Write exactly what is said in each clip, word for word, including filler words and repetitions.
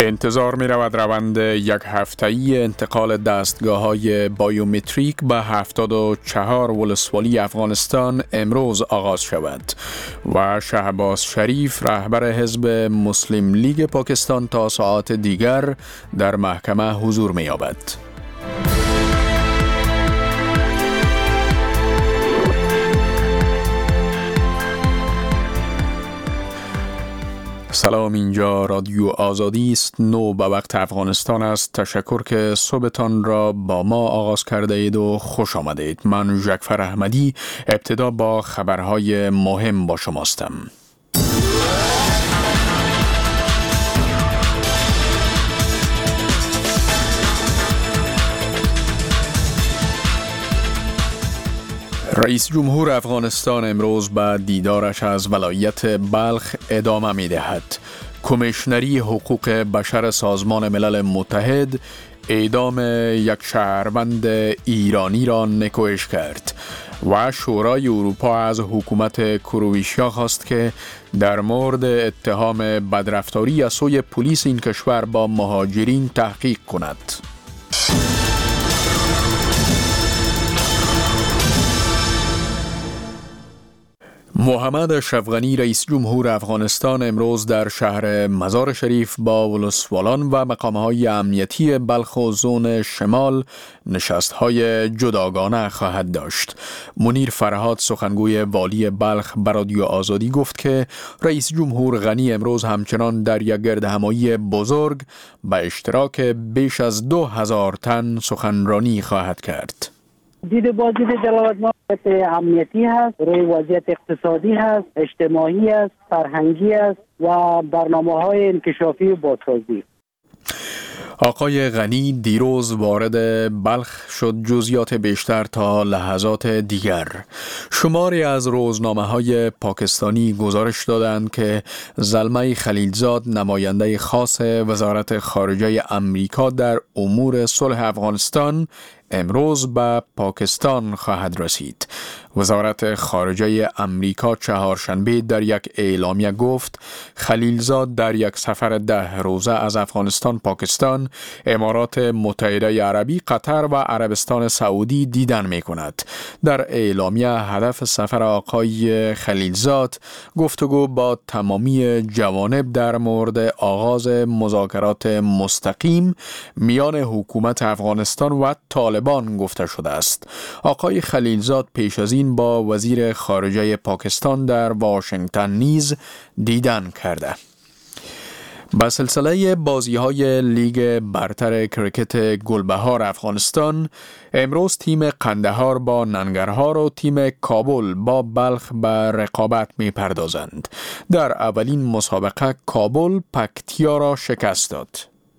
به انتظار می رود روند یک هفته‌ای انتقال دستگاه‌های بایومتریک به هفتاد و چهار ولسوالی افغانستان امروز آغاز شود و شهباز شریف رهبر حزب مسلم لیگ پاکستان تا ساعات دیگر در محکمه حضور می یابد. سلام، اینجا رادیو آزادی است. نو به وقت افغانستان است. تشکر که صبحتان را با ما آغاز کرده اید و خوش آمدید. من جعفر احمدی ابتدا با خبرهای مهم با شماستم. رئیس جمهور افغانستان امروز به دیدارش از ولایت بلخ ادامه می دهد. کمیشنری حقوق بشر سازمان ملل متحد اعدام یک شهروند ایرانی را نکوهش کرد و شورای اروپا از حکومت کرواتیا خواست که در مورد اتهام بدرفتاری از سوی پلیس این کشور با مهاجرین تحقیق کند. محمد اشرف غنی رئیس جمهور افغانستان امروز در شهر مزار شریف با ولسوالان و مقامهای امنیتی بلخ و زون شمال نشستهای جداگانه خواهد داشت. منیر فرهاد سخنگوی والی بلخ به رادیو آزادی گفت که رئیس جمهور غنی امروز همچنان در یک گردهمایی بزرگ به اشتراک بیش از دو هزار تن سخنرانی خواهد کرد. دید بازدید دلالتنامه امنیتی هست، روی وضعیت اقتصادی هست، اجتماعی است، فرهنگی است و برنامه‌های انکشافی و بازسازی. آقای غنی دیروز وارد بلخ شد. جزئیات بیشتر تا لحظات دیگر. شماری از روزنامه‌های پاکستانی گزارش دادند که زلمه خلیلزاد نماینده خاص وزارت خارجه امریکا در امور صلح افغانستان امروز به پاکستان خواهد رسید. وزارت خارجه امریکا چهارشنبه در یک اعلامیه گفت خلیلزاد در یک سفر ده روزه از افغانستان، پاکستان، امارات متحده عربی، قطر و عربستان سعودی دیدن می کند. در اعلامیه هدف سفر آقای خلیلزاد گفتگو با تمامی جوانب در مورد آغاز مذاکرات مستقیم میان حکومت افغانستان و طالبان گفته شده است. آقای خلیلزاد پیش از این با وزیر خارجه پاکستان در واشنگتن نیز دیدن کرده. با سلسله بازی‌های لیگ برتر کرکت گلبهار افغانستان امروز تیم قندهار با ننگرهار و تیم کابل با بلخ به رقابت می‌پردازند. در اولین مسابقه کابل پکتیا را شکست داد.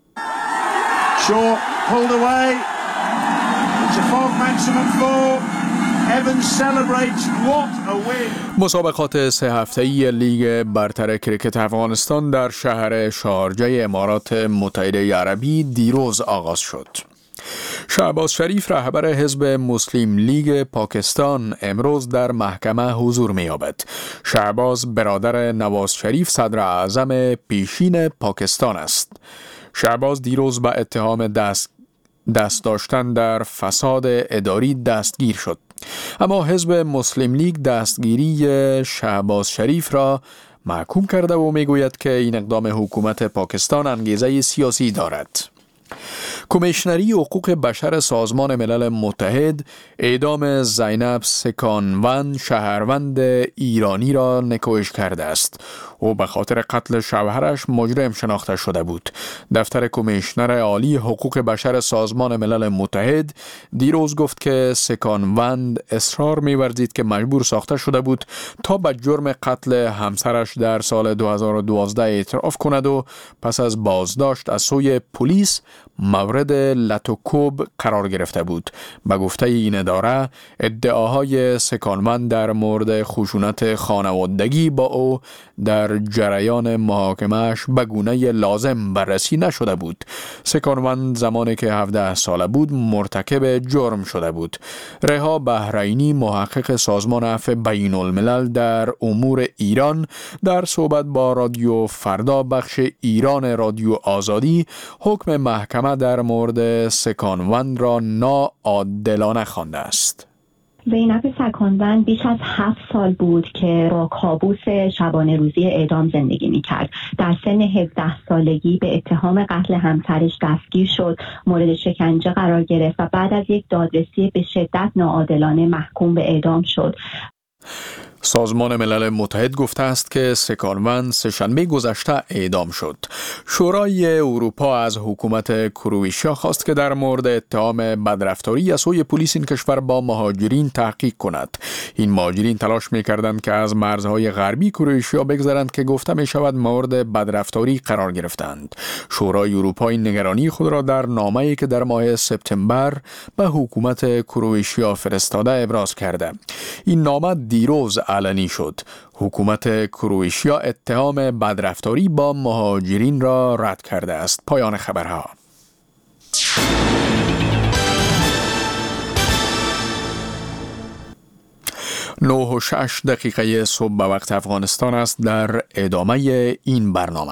Short, pulled away. It's a fault maximum four. Evans celebrates. What a win. مسابقات سه هفته‌ای لیگ برتر کرکت افغانستان در شهر شارجه امارات متحده عربی دیروز آغاز شد. شهباز شریف رهبر حزب مسلم لیگ پاکستان امروز در محکمه حضور می یابد. شهباز برادر نواز شریف صدر اعظم پیشین پاکستان است. شهباز دیروز به اتهام دست دست داشتن در فساد اداری دستگیر شد. اما حزب مسلم لیگ دستگیری شهباز شریف را محکوم کرده و میگوید که این اقدام حکومت پاکستان انگیزه سیاسی دارد. کمیشنری حقوق بشر سازمان ملل متحد اعدام زینب سکانوند شهروند ایرانی را نکوهش کرده است. او به خاطر قتل شوهرش مجرم شناخته شده بود. دفتر کمیشنر عالی حقوق بشر سازمان ملل متحد دیروز گفت که سکانوند اصرار می‌ورزید که مجبور ساخته شده بود تا به جرم قتل همسرش در سال دو هزار و دوازده اعتراف کند و پس از بازداشت از سوی پلیس مورد مورد لتوکوب قرار گرفته بود. به گفته این اداره، ادعاهای سکانوند در مورد خشونت خانوادگی با او در جریان محاکمه‌اش به گونه لازم بررسی نشده بود. سکانوند زمانی که هفده ساله بود مرتکب جرم شده بود. رها بحرینی، محقق سازمان عفو بین الملل در امور ایران، در صحبت با رادیو فردا بخش ایران رادیو آزادی حکم محکمه در مورد سکانوند را ناعادلانه خوانده است. زینب سکانوند بیش از هفت سال بود که با کابوس شبانه روزی اعدام زندگی میکرد. در سن هفده سالگی به اتهام قتل همسرش دستگیر شد، مورد شکنجه قرار گرفت و بعد از یک دادرسی به شدت ناعادلانه محکوم به اعدام شد. سازمان ملل متحد گفته است که سکانوند سه‌شنبه گذشته اعدام شد. شورای اروپا از حکومت کرواتیا خواست که در مورد اتهام بدرفتاری از سوی پلیس این کشور با مهاجرین تحقیق کند. این مهاجرین تلاش می‌کردند که از مرزهای غربی کرواتیا بگذرند که گفته می‌شود مورد بدرفتاری قرار گرفتند. شورای اروپا این نگرانی خود را در نامه‌ای که در ماه سپتامبر به حکومت کرواتیا فرستاده ابراز کرده. این نامه دیروز علنی شد. حکومت کرواتیا اتهام بدرفتاری با مهاجرین را رد کرده است. پایان خبرها. نه و شش دقیقه صبح به وقت افغانستان است. در ادامه این برنامه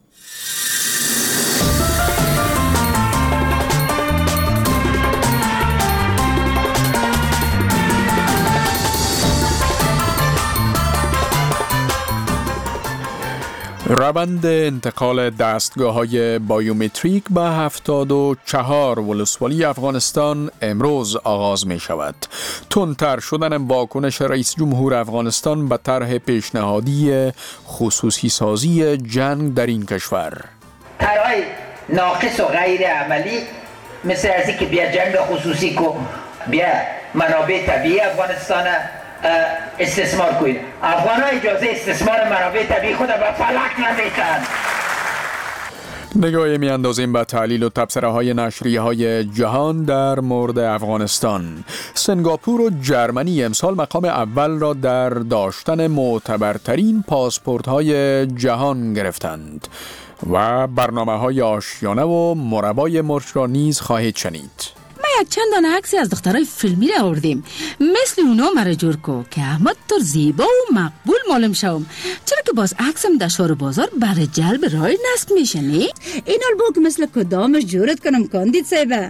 روند انتقال دستگاه‌های بایومتریک به هفتاد و چهار ولسوالی افغانستان امروز آغاز می شود. تندتر شدن واکنش رئیس جمهور افغانستان به طرح پیشنهادی خصوصی سازی جنگ در این کشور. طرح‌های ناقص و غیر عملی مثل از اینکه بیا جنگ خصوصی کو، بیا منابع طبیعی افغانستان استثمار کنید. افغان‌ها اجازه استثمار منابع طبیعی خود به فلک نمیتن. نگاهی می اندازیم به تحلیل و تبصره های نشریه های جهان در مورد افغانستان. سنگاپور و جرمنی امسال مقام اول را در داشتن معتبرترین پاسپورت های جهان گرفتند و برنامه های آشیانه و مربای مرچ را نیز خواهید شنید. یک چند دانه عکسی از دخترای فیلمی را آوردیم، مثل اونا مرا جور کو که احمد طور زیبا و مقبول معلوم شوم. چرا که باز عکسم در شهر بازار برای جلب رای نصب میشه نی؟ این البو که مثل کدامش جورت کنم کاندید سیبه.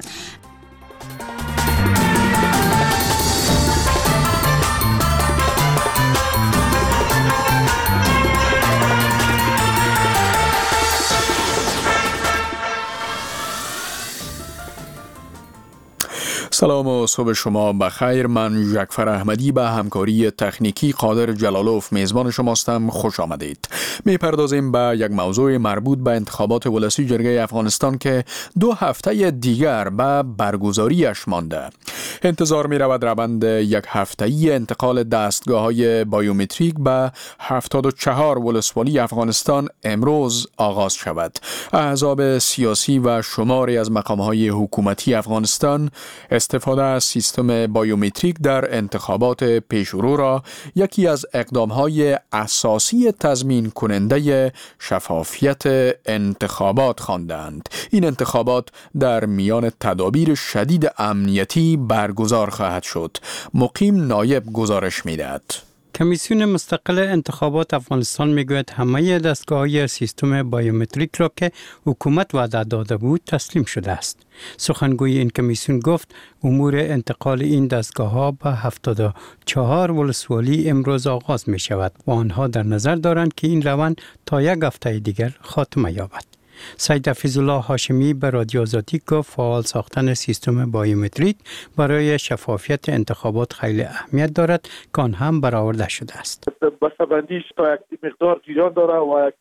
سلام و صبح شما بخیر. من ژکفر احمدی به همکاری تکنیکی قادر جلالوف میزبان شماستم. خوش آمدید. میپردازیم به یک موضوع مربوط به انتخابات ولسی جرگه افغانستان که دو هفته دیگر به برگزاریش مانده. انتظار می رود روند یک هفته‌ای انتقال دستگاه‌های بایومتریک به هفتاد و چهار ولسوالی افغانستان امروز آغاز شود. احزاب سیاسی و شماری از مقام‌های حکومتی افغانستان استفاده از سیستم بایومتریک در انتخابات پیشرو را یکی از اقدام‌های اساسی تضمین کننده شفافیت انتخابات خواندند. این انتخابات در میان تدابیر شدید امنیتی برگزار خواهد شد. مقیم نایب گزارش می‌دهد. کمیسیون مستقل انتخابات افغانستان میگوید همه دستگاه‌های سیستم بایومتریک را که حکومت وعده داده بود تسلیم شده است. سخنگوی این کمیسیون گفت امور انتقال این دستگاه‌ها به هفتاد و چهار ولسوالی امروز آغاز می شود و آنها در نظر دارند که این روند تا یک هفته دیگر خاتمه یابد. سید حفیظالله هاشمی به رادیو آزادی گفت فعال ساختن سیستم بایومتریک برای شفافیت انتخابات خیلی اهمیت دارد که آن هم برآورده شده است. بسته‌بندیش تا یک مقدار جریان داره و یک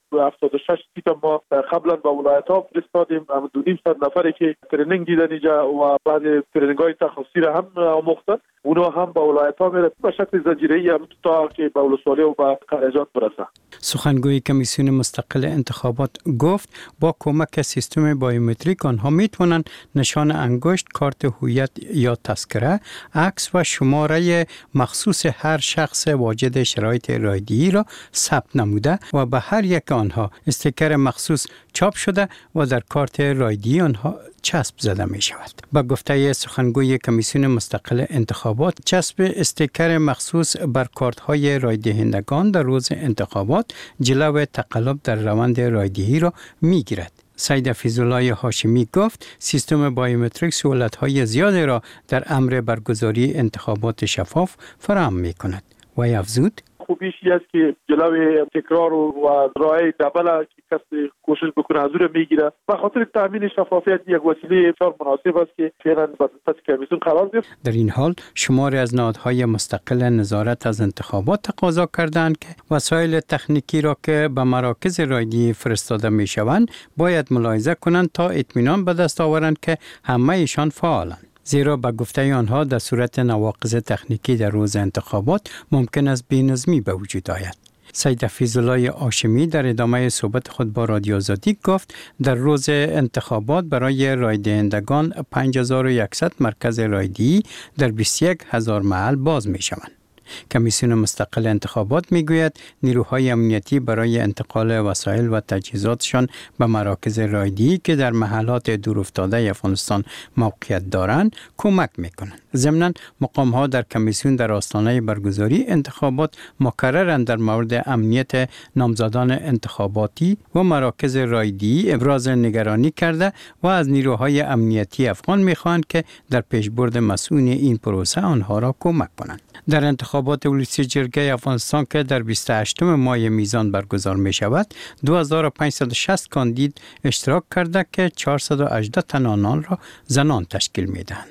هفتاد و شش سیت ما قبلا با ولایت ها فرستادیم. هم دو نیم صد نفری که ترینینگ دیدن اینجا و بعد ترینینگ های تخصصی را هم آموختن، اونا هم با ولایت ها میره به شکل زنجیره‌ای هم تا که به ولسوالی و به خارجات برسه. سخنگوی کمیسیون مستقل انتخابات گفت با کمک سیستم بایومتریک آنها میتونن نشان انگشت، کارت هویت یا تذکره، عکس و شماره مخصوص هر شخص واجد شرایط رایده‌ای را ثبت نموده و به هر یک آنها استیکر مخصوص چاپ شده و در کارت رایده‌ای آنها چسب زده می شود. با گفته سخنگوی کمیسیون مستقل انتخابات، چسب استیکر مخصوص بر کارت های رای دهندگان در روز انتخابات جلو تقلب در روند رایدهی را می گیرد. سید فیض‌الله هاشمی گفت سیستم بایومتریک سهولت های زیادی را در امر برگزاری انتخابات شفاف فراهم می کند. و افزود خوبیش است که جلوی تکرار و رای دبل که کسی کوشش بکنه حضور میگیره. به خاطر تامین شفافیت یک وسیله بسیار مناسب است که فعلا در دست کمیسیون قرار گرفت. در این حال شماری از نهادهای مستقل نظارت از انتخابات تقاضا کردند که وسایل تکنیکی را که به مراکز رایدهی فرستاده میشوند باید ملاحظه کنند تا اطمینان به دست آورند که همه ایشان فعالند. زیرا به گفته آنها در صورت نواقص تکنیکی در روز انتخابات ممکن است بی‌نظمی به وجود آید. سید فیض‌الله هاشمی در ادامه صحبت خود با رادیو آزادی گفت در روز انتخابات برای رای دهندگان پنج هزار و صد مرکز رایدهی در بیست و یک هزار محل باز می شوند. کمیسیون مستقل انتخابات میگوید نیروهای امنیتی برای انتقال وسایل و تجهیزاتشان به مراکز رایدهی که در محلات دورافتاده افغانستان موقعیت دارند کمک میکنند. ضمناً مقام‌ها در کمیسیون در آستانه برگزاری انتخابات مکرراً در مورد امنیت نامزدان انتخاباتی و مراکز رایدهی ابراز نگرانی کرده و از نیروهای امنیتی افغان میخواهند که در پیشبرد مسئول این پروسه آنها را کمک کنند. در انتخابات ولسی جرگه افغانستان که در بیست و هشتم ماه میزان برگزار می شود، دو هزار و پانصد و شصت کاندید اشتراک کرده که چهارصد و هجده تن آنان را زنان تشکیل می دهند.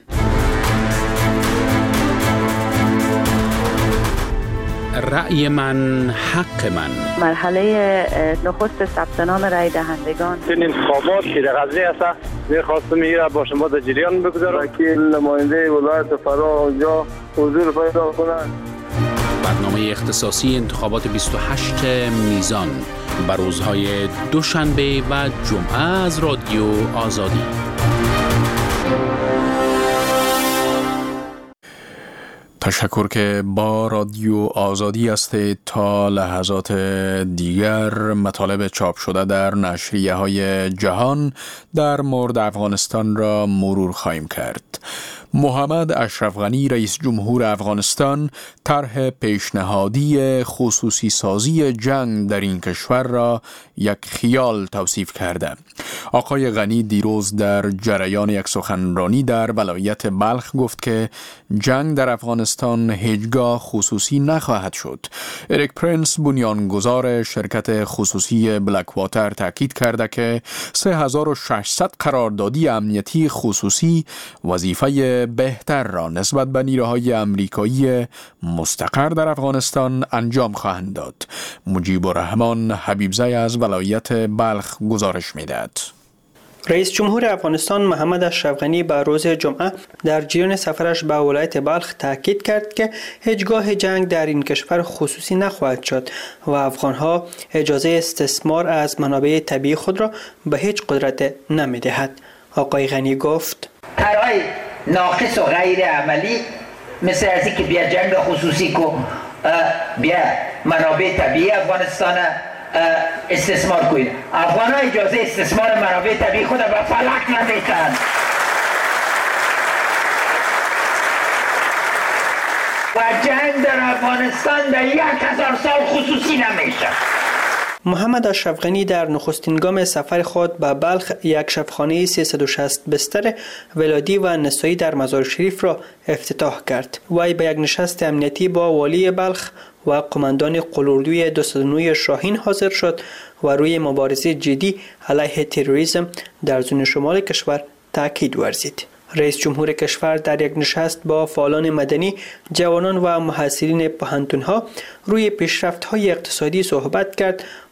رأی من حق من. مرحله نخست ثبت نام رای دهندگان. این انتخابات که در غزه است، می‌خواستم میره با شما در جریان بگذارم که نماینده ولایت فرا اونجا حضور پیدا کنند. برنامه اختصاصی انتخابات بیست و هشت میزان بر روزهای دوشنبه و جمعه از رادیو آزادی. تشکر که با رادیو آزادی هستید. تا لحظات دیگر مطالب چاپ شده در نشریه های جهان در مورد افغانستان را مرور خواهیم کرد. محمد اشرف غنی رئیس جمهور افغانستان طرح پیشنهادی خصوصی سازی جنگ در این کشور را یک خیال توصیف کرده. آقای غنی دیروز در جریان یک سخنرانی در ولایت بلخ گفت که جنگ در افغانستان هیچگاه خصوصی نخواهد شد. اریک پرنس بنیانگذار شرکت خصوصی بلک واتر تاکید کرده که سه هزار و ششصد قراردادی امنیتی خصوصی وظیفه بهتر را نسبت به نیروهای امریکایی مستقر در افغانستان انجام خواهند داد. مجیب الرحمن حبیبزی از ولایت بلخ گزارش می‌دهد. رئیس جمهور افغانستان محمد اشرف غنی به روز جمعه در جریان سفرش به ولایت بلخ تاکید کرد که هیچگاه جنگ در این کشور خصوصی نخواهد شد و افغانها اجازه استثمار از منابع طبیعی خود را به هیچ قدرت نمی‌دهد. آقای غنی گفت: طرح‌های ناقص و غیر عملی مثل از اینکه بیا جنگ خصوصی کو بیا منابع طبیعی افغانستان استثمار کنید. افغان ها اجازه استثمار منابع طبیعی خود به فلک نمیتن و جنگ در افغانستان در یک هزار سال خصوصی نمیشه. محمد اشرف غنی در نخستین گام سفر خود به بلخ یک شبخانه سیصد و شصت بستر ولادی و نسایی در مزار شریف را افتتاح کرد. وی به یک نشست امنیتی با والی بلخ و قماندان قلوردوی دویست و نه شاهین حاضر شد و روی مبارزه جدی علیه تروریسم در زون شمال کشور تاکید ورزید. رئیس جمهور کشور در یک نشست با فعالان مدنی، جوانان و محصلین پوهنتون‌ها روی پیشرفت‌های اقتصادی صحبت کرد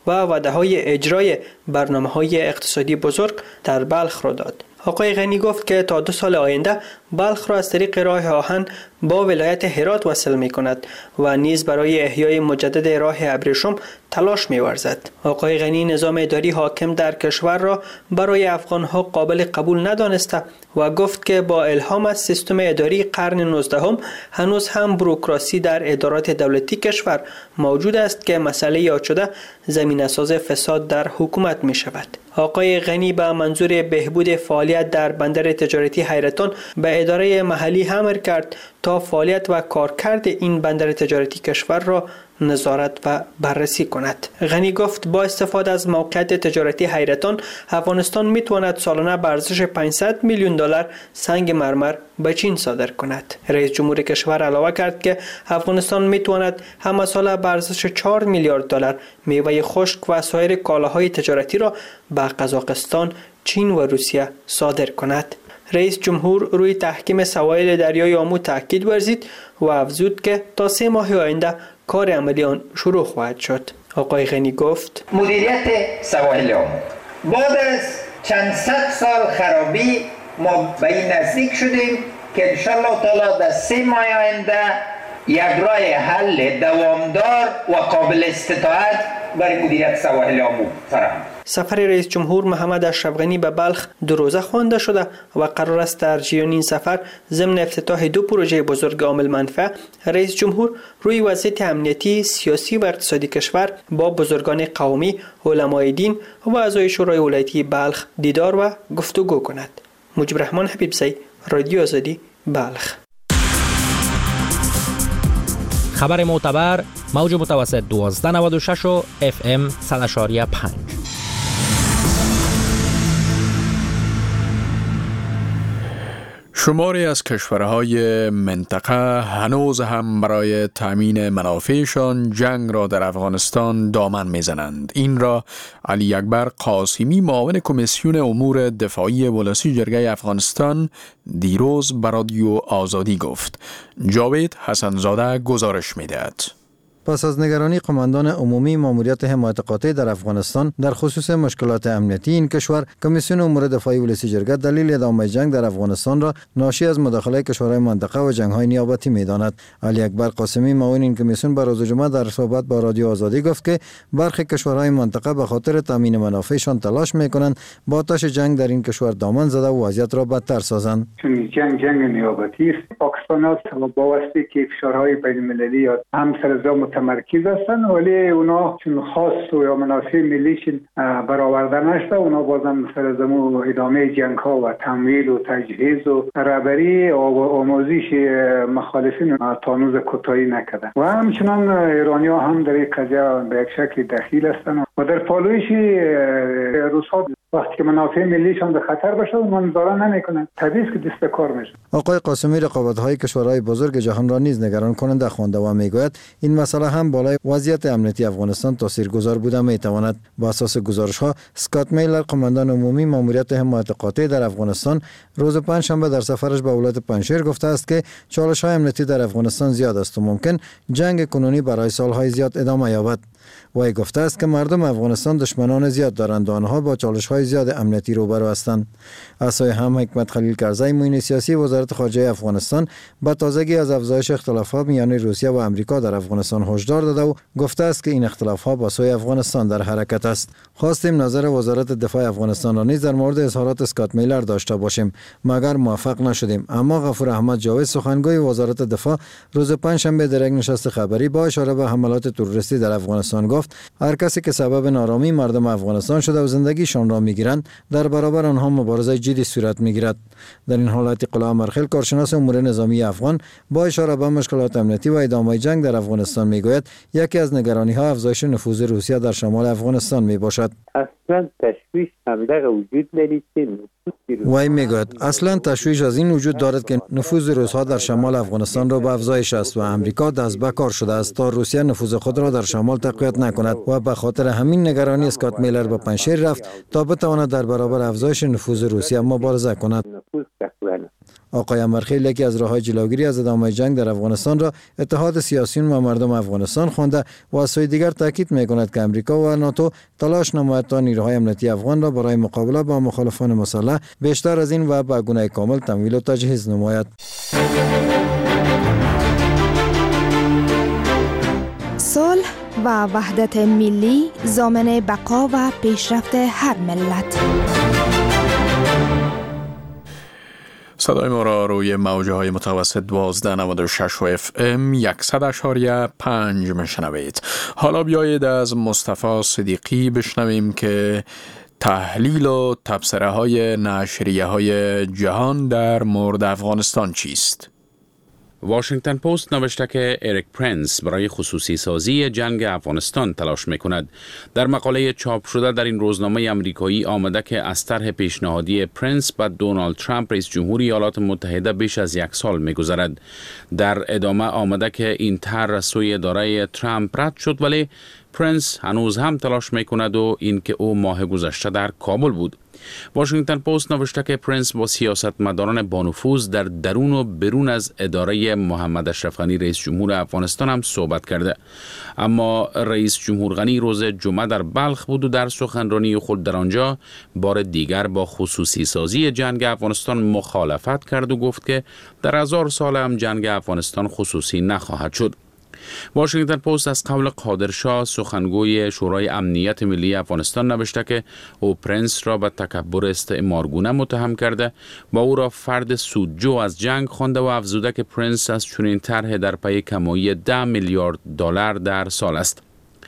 و وعده‌های اجرای برنامه‌های اقتصادی بزرگ در بلخ را داد. آقای غنی گفت که تا دو سال آینده بلخ را از طریق راه آهن با ولایت هرات وصل می کند و نیز برای احیای مجدد راه ابریشم تلاش می ورزد. آقای غنی نظام اداری حاکم در کشور را برای افغانها قابل قبول ندانسته و گفت که با الهام از سیستم اداری قرن نوزدهم هنوز هم بروکراسی در ادارات دولتی کشور موجود است که مسئله یاد شده زمینه‌ساز فساد در حکومت می شود. آقای غنی به منظور بهبود فعالیت در بندر تجارتی حیرتان به اداره محلی امر کرد تا فعالیت و کارکرد این بندر تجارتی کشور را نظارت و بررسی کند. غنی گفت با استفاده از موقعیت تجارتی حیرتان افغانستان میتواند سالانه به ارزش پانصد میلیون دلار سنگ مرمر به چین صادر کند. رئیس جمهور کشور علاوه کرد که افغانستان میتواند همه ساله به ارزش چهار میلیارد دلار میوه خشک و سایر کالاهای تجارتی را به قزاقستان، چین و روسیه صادر کند. رئیس جمهور روی تحکیم سواحل دریای آمو تاکید ورزید و افزود که تا سه ماه آینده کار عملی آن شروع خواهد شد. آقای غنی گفت مدیریت سواحل آمو بعد از چند صد سال خرابی ما به این نزدیک شدیم که انشالله تعالی در سه ماه آینده یک راه حل دوامدار و قابل استطاعت برای مدیریت سواحل آمو فراهم. سفر رئیس جمهور محمد اشرف غنی به بلخ دو روزه خوانده شده و قرار است در جریان این سفر ضمن افتتاح دو پروژه بزرگ عامل منفعه رئیس جمهور روی وضعیت امنیتی، سیاسی و اقتصادی کشور با بزرگان قومی، علمای دین و اعضای شورای ولایتی بلخ دیدار و گفتگو کند. مجیب رحمان حبیبزی، رادیو آزادی، بلخ. خبر معتبر، موج متوسط دوازده نود و شش و اف ام صد و پنج. شماری از کشورهای منطقه هنوز هم برای تأمین منافعشان جنگ را در افغانستان دامن میزنند. این را علی اکبر قاسمی معاون کمیسیون امور دفاعی ولسی جرگه افغانستان دیروز به رادیو آزادی گفت. جاوید حسنزاده گزارش میدهد. پس از نگرانی قماندان عمومی ماموریت حمایت قاطع در افغانستان در خصوص مشکلات امنیتی این کشور، کمیسیون امور دفاعی ولسی جرگه دلیل ادامه جنگ در افغانستان را ناشی از مداخله کشورهای منطقه و جنگ‌های نیابتی می‌داند. علی اکبر قاسمی معاون این کمیسیون به روز جمعه در صحبت با رادیو آزادی گفت که برخی کشورهای منطقه به خاطر تامین منافعشان تلاش می‌کنند با آتش جنگ در این کشور دامن زده و وضعیت را بدتر سازند. چون جنگ جنگ نیابتی است، پاکستان است و بایستی که فشارهای بین‌المللی یا هم سرزا متمرکز هستند، ولی اونا چون خاص و یا منافع ملیشون برآورده نشده، اونا بازم سر زمین ادامه جنگ ها و تمویل و تجهیز و رهبری و آموزش مخالفین تانوز کوتاهی نکردند و همچنان ایرانی ها هم در این قضیه به یک شکل دخیل هستند و در پالویش روس‌ها وقتی که منافع ملیشان به خطر باشه اونها نظارت نمیکنند، طبیعی است که دست کار میشه. آقای قاسمی رقابت‌های کشورهای بزرگ جهان را نیز نگران کننده خوانده و میگوید این مسئله هم بالای وضعیت امنیتی افغانستان تاثیرگذار بوده میتواند. با اساس گزارش‌ها اسکات میلر قماندان عمومی ماموریت حمایت قاطع در افغانستان روز پنجشنبه در سفرش به ولایت پنجشیر گفته است که چالش‌های امنیتی در افغانستان زیاد است و ممکن جنگ کنونی برای سال‌های زیاد ادامه یابد. وی گفته است که مردم افغانستان دشمنان زیاد دارند و آنها با چالش‌های زیاد امنیتی روبرو هستند. از سوی هم حکمت خلیل کرزی معین سیاسی وزارت خارجه افغانستان با تازگی از افزایش اختلافات میان روسیه و آمریکا در افغانستان هشدار داده و گفته است که این اختلافات با سوی افغانستان در حرکت است. خواستیم نظر وزارت دفاع افغانستان را نیز در مورد اظهارات اسکات میلر داشته باشیم مگر موفق نشدیم، اما غفور احمد جاوید سخنگوی وزارت دفاع روز پنجشنبه در یک نشست خبری با اشاره به حملات تروریستی در افغانستان گفت هر کسی که سبب نارامی مردم افغانستان شده و زندگیشان را میگیرند در برابر آنها مبارزه جدی صورت میگیرد. در این حالت قلعه مرخل کارشناس امور نظامی افغان با اشاره به مشکلات امنیتی و ادامه جنگ در افغانستان میگوید یکی از نگرانی ها افزایش نفوذ روسیه در شمال افغانستان میباشد. اصلا تشویش هم در وجود دارید که وی میگوید اصلا تشویش از این وجود دارد که نفوذ روس‌ها در شمال افغانستان را به افزایش است و امریکا دست به کار شده است تا روسیه نفوذ خود را در شمال تقویت نکند و به خاطر همین نگرانی اسکات میلر به پنجشیر رفت تا بتواند در برابر افزایش نفوذ روسیه مبارزه کند. آقای امرخیل یکی از راه‌های جلوگیری از ادامه جنگ در افغانستان را اتحاد سیاسیون و مردم افغانستان خوانده و از سوی دیگر تاکید می‌کند که امریکا و ناتو تلاش نماید تا نیروهای امنیتی افغان را برای مقابله با مخالفان مسلح بیشتر از این و به گونه کامل تمویل و تجهیز نماید. صلح و وحدت ملی ضامن بقا و پیشرفت هر ملت. صدای ما را روی موجه های متوسط دوازده نود و شش و اف ام صد اشاریه پنج میشنوید. حالا بیایید از مصطفی صدیقی بشنویم که تحلیل و تبصره های نشریه های جهان در مورد افغانستان چیست؟ واشنگتن پست نوشته که اریک پرنس برای خصوصی سازی جنگ افغانستان تلاش میکند. در مقاله چاپ شده در این روزنامه امریکایی آمده که از طرح پیشنهادی پرنس به دونالد ترامپ رئیس جمهور ایالات متحده بیش از یک سال میگذرد. در ادامه آمده که این طرح سوی اداره ترامپ رد شد، ولی پرنس هنوز هم تلاش میکند و این که او ماه گذشته در کابل بود. واشنگتن پست نوشته که پرنس با سیاستمداران با نفوذ در درون و برون از اداره محمد اشرف غنی رئیس جمهور افغانستان هم صحبت کرده. اما رئیس جمهور غنی روز جمعه در بلخ بود و در سخنرانی خود در آنجا بار دیگر با خصوصی سازی جنگ افغانستان مخالفت کرد و گفت که در هزار سال هم جنگ افغانستان خصوصی نخواهد شد. واشنگتن پست از قول قادرشاه سخنگوی شورای امنیت ملی افغانستان نوشته که او پرنس را به تکبر استعمارگونه متهم کرده و او را فرد سودجو از جنگ خوانده و افزوده که پرنس از چنین طرح در پی کمایی ده میلیارد دلار در سال است.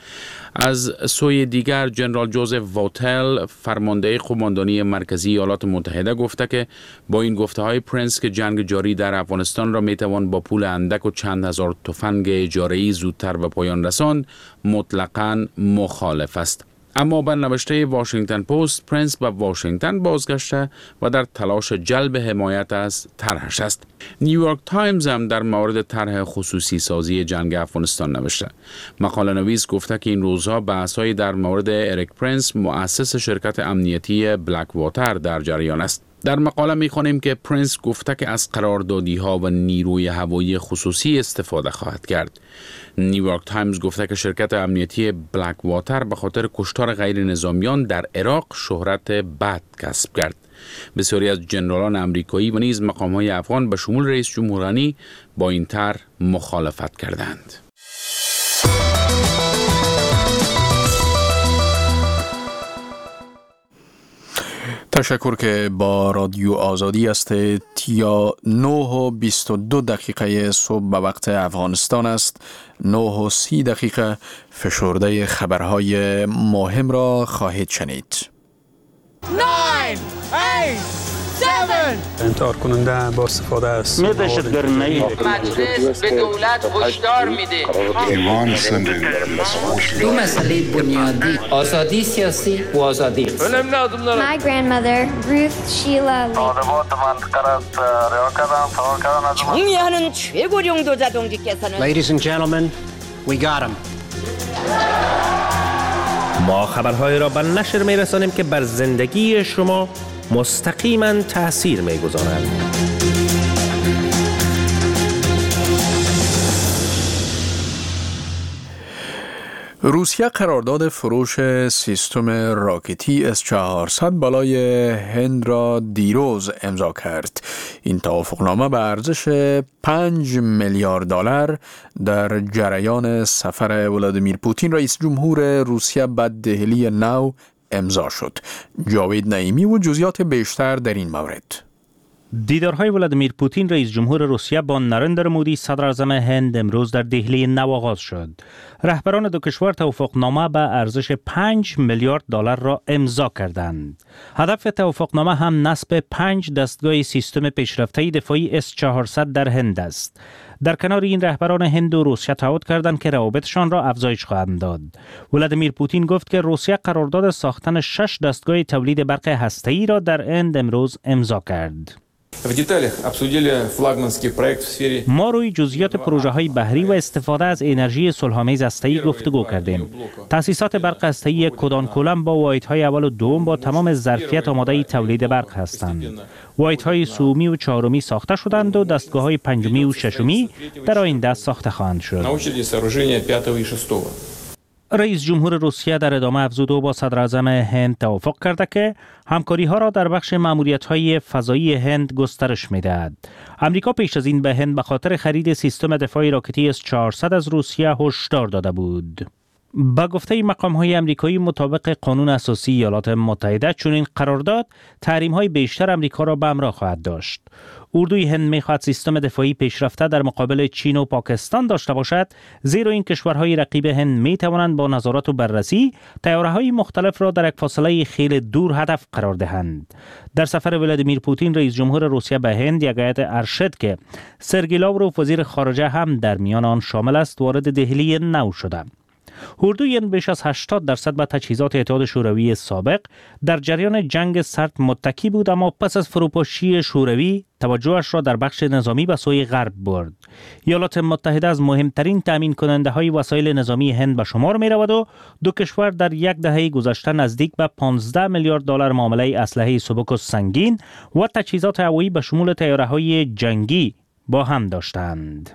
از سوی دیگر جنرال جوزف واتل فرمانده قماندانی مرکزی ایالات متحده گفته که با این گفته های پرنس که جنگ جاری در افغانستان را میتوان با پول اندک و چند هزار تفنگ اجاره‌ای زودتر به پایان رساند مطلقاً مخالف است. اما به نوشته واشنگتن پست پرنس به واشنگتن بازگشته و در تلاش جلب حمایت از طرحش است. نیویورک تایمز هم در مورد طرح خصوصی سازی جنگ افغانستان نوشته. مقاله نویس گفته که این روزها بحث‌های در مورد اریک پرنس مؤسس شرکت امنیتی بلک واتر در جریان است. در مقاله می‌خوانیم که پرنس گفته که از قراردادی‌ها و نیروی هوایی خصوصی استفاده خواهد کرد. نیویورک تایمز گفته که شرکت امنیتی بلک واتر به خاطر کشتار غیر نظامیان در عراق شهرت بد کسب کرد. بسیاری از جنرالان امریکایی و نیز مقام‌های افغان به شمول رئیس جمهور غنی با این طرح مخالفت کردند. تشکر که با رادیو آزادی هستید. یا نه و بیست و دو دقیقه صبح به وقت افغانستان است. نه و سی دقیقه فشرده خبرهای مهم را خواهید شنید. نه، هشت، هفت انتحار کننده با استفاده است. مجلس به دولت هشدار میده. دو مسئله بنیادی، آزادی سیاسی و آزادی اقتصادی. My grandmother, Ruth Sheila Lee. 정의하는 최고령 도자동지께서는 Ladies and gentlemen, we got him. ما خبرهای را به نشر می‌رسانیم که بر زندگی شما مستقیما تأثیر می‌گذارند. روسیه قرارداد فروش سیستم راکتی اس چهارصد بالای هند را دیروز امضا کرد. این توافقنامه به ارزش پنج میلیارد دلار در جریان سفر ولادیمیر پوتین رئیس جمهور روسیه به دهلی نو امضا شد. جاوید نعیمی و جزئیات بیشتر در این مورد. دیدارهای ولادیمیر پوتین رئیس جمهور روسیه با نریندر مودی صدر اعظم هند امروز در دهلی نو آغاز شد. رهبران دو کشور توافقنامه به ارزش پنج میلیارد دلار را امضا کردند. هدف توافقنامه هم نصب پنج دستگاه سیستم پیشرفته دفاعی اس چهارصد در هند است. در کنار این رهبران هند و روسیه تعهد کردند که روابطشان را افزایش خواهند داد. ولادیمیر پوتین گفت که روسیه قرارداد ساختن شش دستگاه تولید برق هسته‌ای را در هند امروز امضا کرد. ما روی جزئیات پروژه های بحری و استفاده از انرژی صلح‌آمیز هسته‌ای گفتگو کردیم. تأسیسات برق هسته‌ای کدانکولم با واحدهای اول و دوم با تمام ظرفیت آماده تولید برق هستند. واحدهای سومی و چهارمی ساخته شدند و دستگاه‌های پنجمی و ششمی در آینده ساخته خواهند شد. رئیس جمهور روسیه در ادامه افزود و با صدر اعظم هند توافق کرده که همکاری ها را در بخش ماموریت‌های فضایی هند گسترش می‌دهد. امریکا پیش از این به هند به خاطر خرید سیستم دفاعی راکتی اس چهارصد از روسیه هشدار داده بود. با گفته مقام‌های آمریکایی مطابق قانون اساسی ایالات متحده چنین قرارداد تحریم‌های بیشتر آمریکا را به همراه خواهد داشت. اردوی هند می‌خواهد سیستم دفاعی پیشرفته در مقابل چین و پاکستان داشته باشد، زیرا این کشورهای رقیب هند می‌توانند با نظارت و بررسی طیاره‌های مختلف را در یک فاصله خیلی دور هدف قرار دهند. در سفر ولادیمیر پوتین رئیس جمهور روسیه به هند یک هیئت ارشد که سرگئی لاوروف وزیر خارجه هم در میان آن شامل است وارد دهلی نو شده. اردوی هند بیش از هشتاد درصد به تجهیزات اتحاد شوروی سابق در جریان جنگ سرد متکی بود، اما پس از فروپاشی شوروی توجهش را در بخش نظامی به سوی غرب برد. ایالات متحده از مهمترین تامین کننده های وسایل نظامی هند به شمار می رود و دو کشور در یک دهه گذشته نزدیک به پانزده میلیارد دلار معامله اسلحه سبک و سنگین و تجهیزات هوایی به شمول طیاره‌های جنگی با هم داشتند.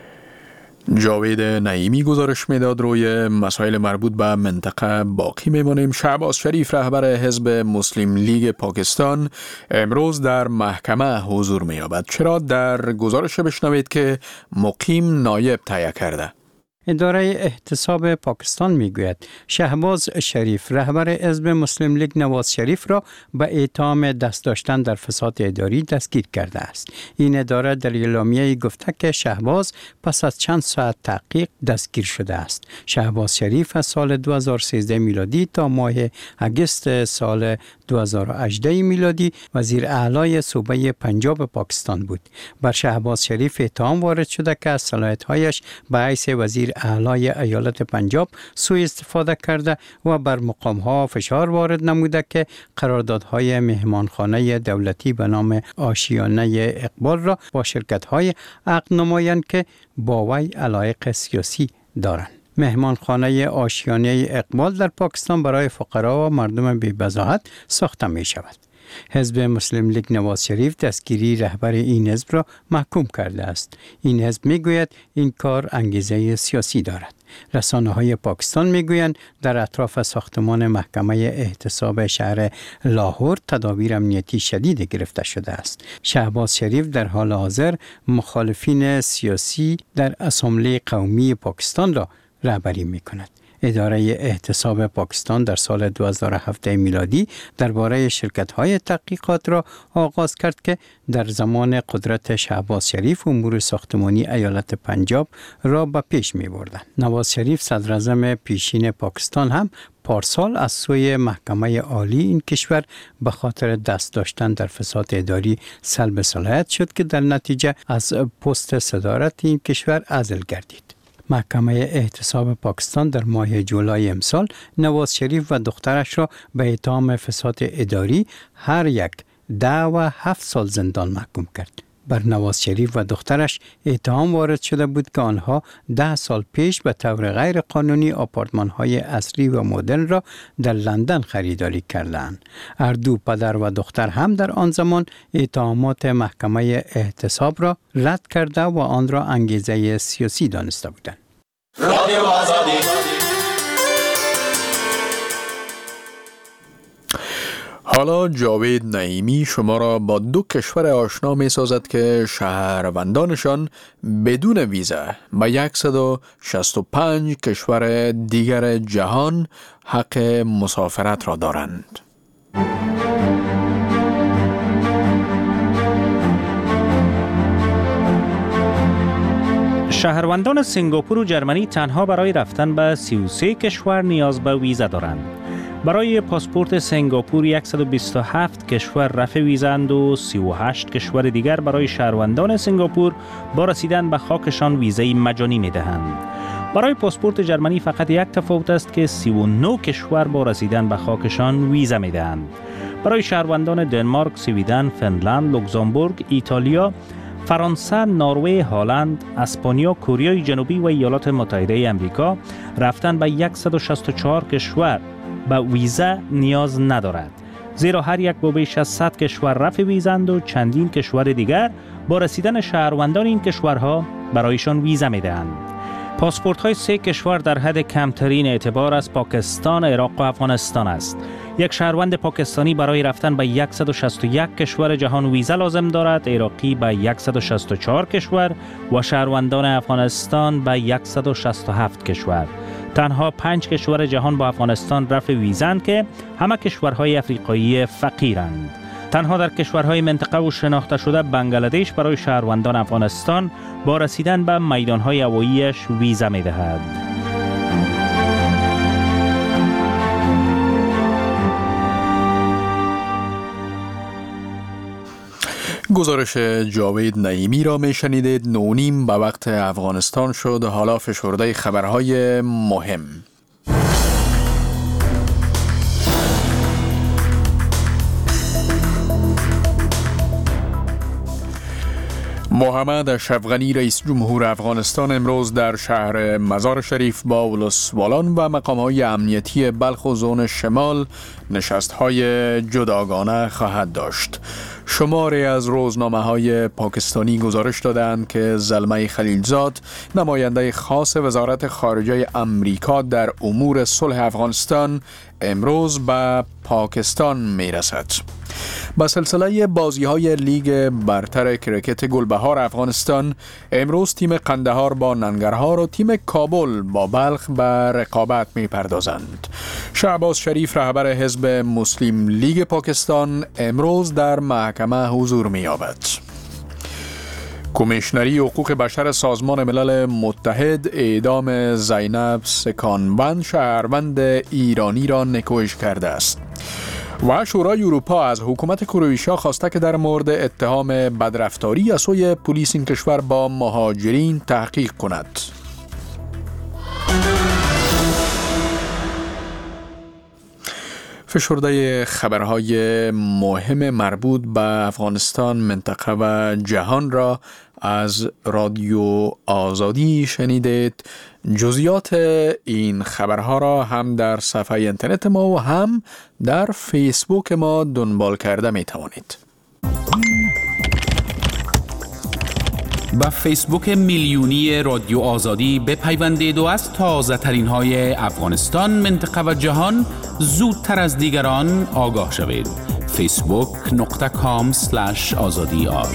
جاوید نعیمی گزارش میداد. روی مسائل مربوط به منطقه باقی میمانیم. شهباز شریف رهبر حزب مسلم لیگ پاکستان امروز در محکمه حضور مییابد. چرا؟ در گزارش بشنوید که مقیم نایب تهیه کرده. اداره احتساب پاکستان میگوید شهباز شریف رهبر حزب مسلم لیگ نواز شریف را به اتهام دست داشتن در فساد اداری دستگیر کرده است. این اداره در اعلامیه گفته که شهباز پس از چند ساعت تحقیق دستگیر شده است. شهباز شریف از سال دو هزار و سیزده میلادی تا ماه اگست سال دو هزار و هجده میلادی وزیر اعلی صوبه پنجاب پاکستان بود. بر شهباز شریف اتهام وارد شده که از صلاحیت‌هایش به حیث وزیر اعلی ایالت پنجاب سوء استفاده کرده و بر مقام‌ها فشار وارد نموده که قراردادهای مهمانخانه دولتی به نام آشیانه اقبال را با شرکت‌های عقد نمایند که با وی علایق سیاسی دارند. مهمانخانه آشیانه اقبال در پاکستان برای فقرا و مردم بی‌بضاعت ساخته می شود. حزب مسلم لیگ نواز شریف دستگیری رهبر این حزب را محکوم کرده است. این حزب می گوید این کار انگیزه سیاسی دارد. رسانه های پاکستان می گویند در اطراف ساختمان محکمه احتساب شهر لاهور تدابیر امنیتی شدید گرفته شده است. شهباز شریف در حال حاضر مخالفین سیاسی در اسامبله قومی پاکستان را رهبری می کند. اداره احتساب پاکستان در سال دو هزار و هفت میلادی درباره شرکت‌های تحقیقات را آغاز کرد که در زمان قدرت شهباز شریف امور ساختمانی ایالت پنجاب را به پیش می‌بردند. نواز شریف صدر اعظم پیشین پاکستان هم پارسال از سوی محکمه عالی این کشور به خاطر دست داشتن در فساد اداری سلب صلاحیت شد که در نتیجه از پست صدارت این کشور عزل گردید. محکمه احتساب پاکستان در ماه جولای امسال نواز شریف و دخترش را به اتهام فساد اداری هر یک ده و هفت سال زندان محکوم کرد. بر نواز شریف و دخترش اتهام وارد شده بود که آنها ده سال پیش به طور غیر قانونی آپارتمان‌های اصلی و مدرن را در لندن خریداری کردند. هر دو پدر و دختر هم در آن زمان اتهامات محکمه احتساب را رد کرده و آن را انگیزه سیاسی دانسته بودند. رادیو آزادی. حالا جاوید نعیمی شما را با دو کشور آشنا می سازد که شهروندانشان بدون ویزا به صد و شصت و پنج کشور دیگر جهان حق مسافرت را دارند. شهروندان سنگاپور و جرمنی تنها برای رفتن به سی و سه کشور نیاز به ویزا دارند. برای پاسپورت سنگاپور صد و بیست و هفت کشور رفع ویزاند و سی و هشت کشور دیگر برای شهروندان سنگاپور با رسیدن به خاکشان ویزای مجانی می‌دهند. برای پاسپورت جرمنی فقط یک تفاوت است که سی و نه کشور با رسیدن به خاکشان ویزا می‌دهند. برای شهروندان دنمارک، سویدن، فنلند، لوکزامبورگ، ایتالیا، فرانسه، نروژ، هلند، اسپانیا، کره جنوبی و ایالات متحده آمریکا رفتن به صد و شصت و چهار کشور به ویزا نیاز ندارد، زیرا هر یک با بیش از صد کشور رفع ویزاند و چندین کشور دیگر با رسیدن شهروندان این کشورها برایشان ویزا میدهند. پاسپورت های سه کشور در حد کمترین اعتبار از پاکستان، عراق و افغانستان است. یک شهروند پاکستانی برای رفتن به صد و شصت و یک کشور جهان ویزا لازم دارد، عراقی به صد و شصت و چهار کشور و شهروندان افغانستان به صد و شصت و هفت کشور. تنها پنج کشور جهان با افغانستان رفع ویزاند که همه کشورهای افریقایی فقیرند. تنها در کشورهای منطقه و شناخته شده بنگلادش برای شهروندان افغانستان با رسیدن به میدانهای هواییش ویزا می‌دهد. گزارش جاوید نعیمی را می شنیدید. نونیم به وقت افغانستان شد. حالا فشرده خبرهای مهم. محمد اشرف غنی رئیس جمهور افغانستان امروز در شهر مزار شریف با ولسوالان و مقام‌های امنیتی بلخ و زون شمال نشست‌های جداگانه خواهد داشت. شماری از روزنامه‌های پاکستانی گزارش دادند که زلمه خلیلزاد، نماینده خاص وزارت خارجه امریکا در امور صلح افغانستان، امروز به پاکستان می‌رسد. با سلسله بازی‌های لیگ برتر کرکت گلبهار افغانستان، امروز تیم قندهار با ننگرهار و تیم کابل با بلخ به رقابت می‌پردازند. شعباز شریف رهبر حزب مسلم لیگ پاکستان امروز در محکمه حضور می‌یابد. کمیشنری حقوق بشر سازمان ملل متحد اعدام زینب سکانبند، شهروند ایرانی را نکوهش کرده است. و شورای اروپا از حکومت کرواتیا خواسته که در مورد اتهام بدرفتاری از سوی پلیس این کشور با مهاجرین تحقیق کند. فشرده خبرهای مهم مربوط به افغانستان، منطقه و جهان را از رادیو آزادی شنیدید. جزئیات این خبرها را هم در صفحه اینترنت ما و هم در فیسبوک ما دنبال کرده می توانید. با فیسبوک میلیونی رادیو آزادی بپیوندید و از تازه ترین های افغانستان، منطقه و جهان زودتر از دیگران آگاه شوید. فیسبوک نقطه کام سلش آزادی آر.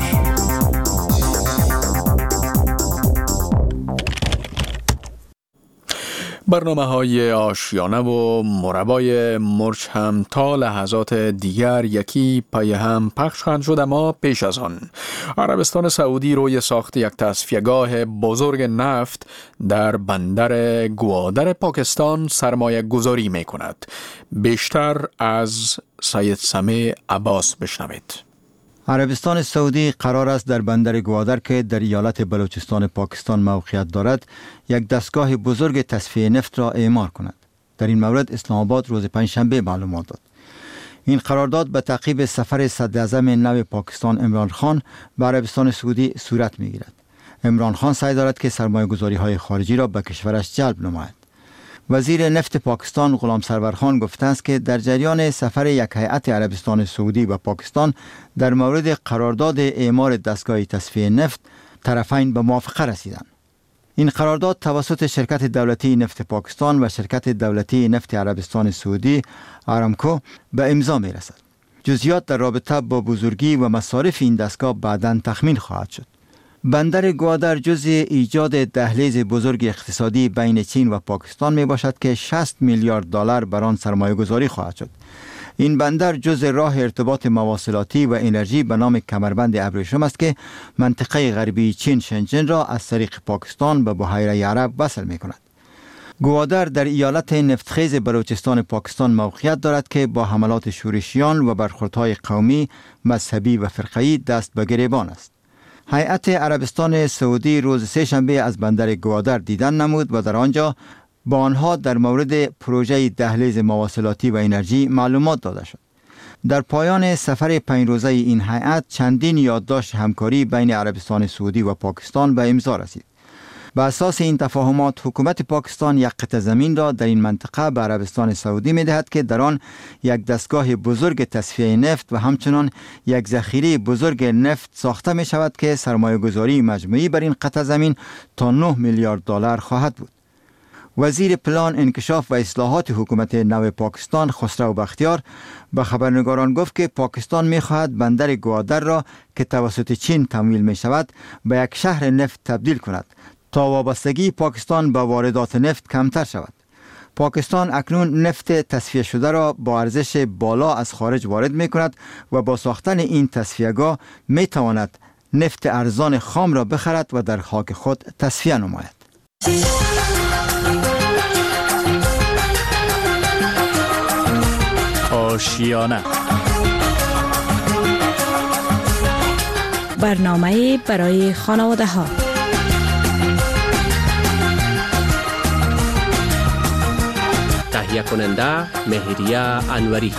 برنامه های آشیانه و مربای مرچ هم تا لحظات دیگر یکی پای هم پخش خواهند شد، اما پیش از آن عربستان سعودی روی ساخت یک تصفیه‌گاه بزرگ نفت در بندر گوادر پاکستان سرمایه گذاری می کند. بیشتر از سید سمیع عباس بشنوید. عربستان سعودی قرار است در بندر گوادر که در ایالت بلوچستان پاکستان موقعیت دارد یک دستگاه بزرگ تصفیه نفت را اعمار کند. در این مورد اسلام آباد روز پنجشنبه معلومات داد. این قرارداد به تعقیب سفر صدر اعظم نو پاکستان عمران خان به عربستان سعودی صورت می‌گیرد. عمران خان سعی دارد که سرمایه‌گذاری های خارجی را به کشورش جلب نماید. وزیر نفت پاکستان غلام سرور خان گفته است که در جریان سفر یک هیئت عربستان سعودی به پاکستان در مورد قرارداد اعمار دستگاه تصفیه نفت طرفین به موافقه رسیدند. این قرارداد توسط شرکت دولتی نفت پاکستان و شرکت دولتی نفت عربستان سعودی آرامکو به امضا می رسد. جزئیات در رابطه با بزرگی و مصارف این دستگاه بعداً تخمین خواهد شد. بندر گوادر جزء ایجاد دهلیز بزرگ اقتصادی بین چین و پاکستان می باشد که شصت میلیارد دلار بر آن سرمایه گذاری خواهد شد. این بندر جزء راه ارتباط مواصلاتی و انرژی به نام کمربند ابریشم است که منطقه غربی چین شنجن را از طریق پاکستان به بحیره عرب وصل می کند. گوادر در ایالت نفتخیز بلوچستان پاکستان موقعیت دارد که با حملات شورشیان و برخوردهای قومی، مذهبی و فرقه‌ای دست به گریبان است. هیئت عربستان سعودی روز سه شنبه از بندر گوادر دیدن نمود و در آنجا با آنها در مورد پروژه دهلیز مواصلاتی و انرژی معلومات داده شد. در پایان سفر پنج روزه این هیئت چندین یادداشت همکاری بین عربستان سعودی و پاکستان به امضا رسید. بر اساس این تفاهمات حکومت پاکستان یک قطعه زمین را در این منطقه به عربستان سعودی می‌دهد که در آن یک دستگاه بزرگ تصفیه نفت و همچنین یک ذخیره بزرگ نفت ساخته می شود که سرمایه‌گذاری مجموعی بر این قطعه زمین تا نه میلیارد دلار خواهد بود. وزیر پلان، انکشاف و اصلاحات حکومت نو پاکستان خسرو بختیار به خبرنگاران گفت که پاکستان می خواهد بندر گوادر را که توسط چین تمویل می شود به یک شهر نفت تبدیل کند تا وابستگی پاکستان به واردات نفت کمتر شود. پاکستان اکنون نفت تصفیه شده را با ارزش بالا از خارج وارد می کند و با ساختن این تصفیه‌گاه می تواند نفت ارزان خام را بخرد و در خاک خود تصفیه نماید. آشیانه برنامه برای خانواده ها. تهیه کننده مهریه انوری.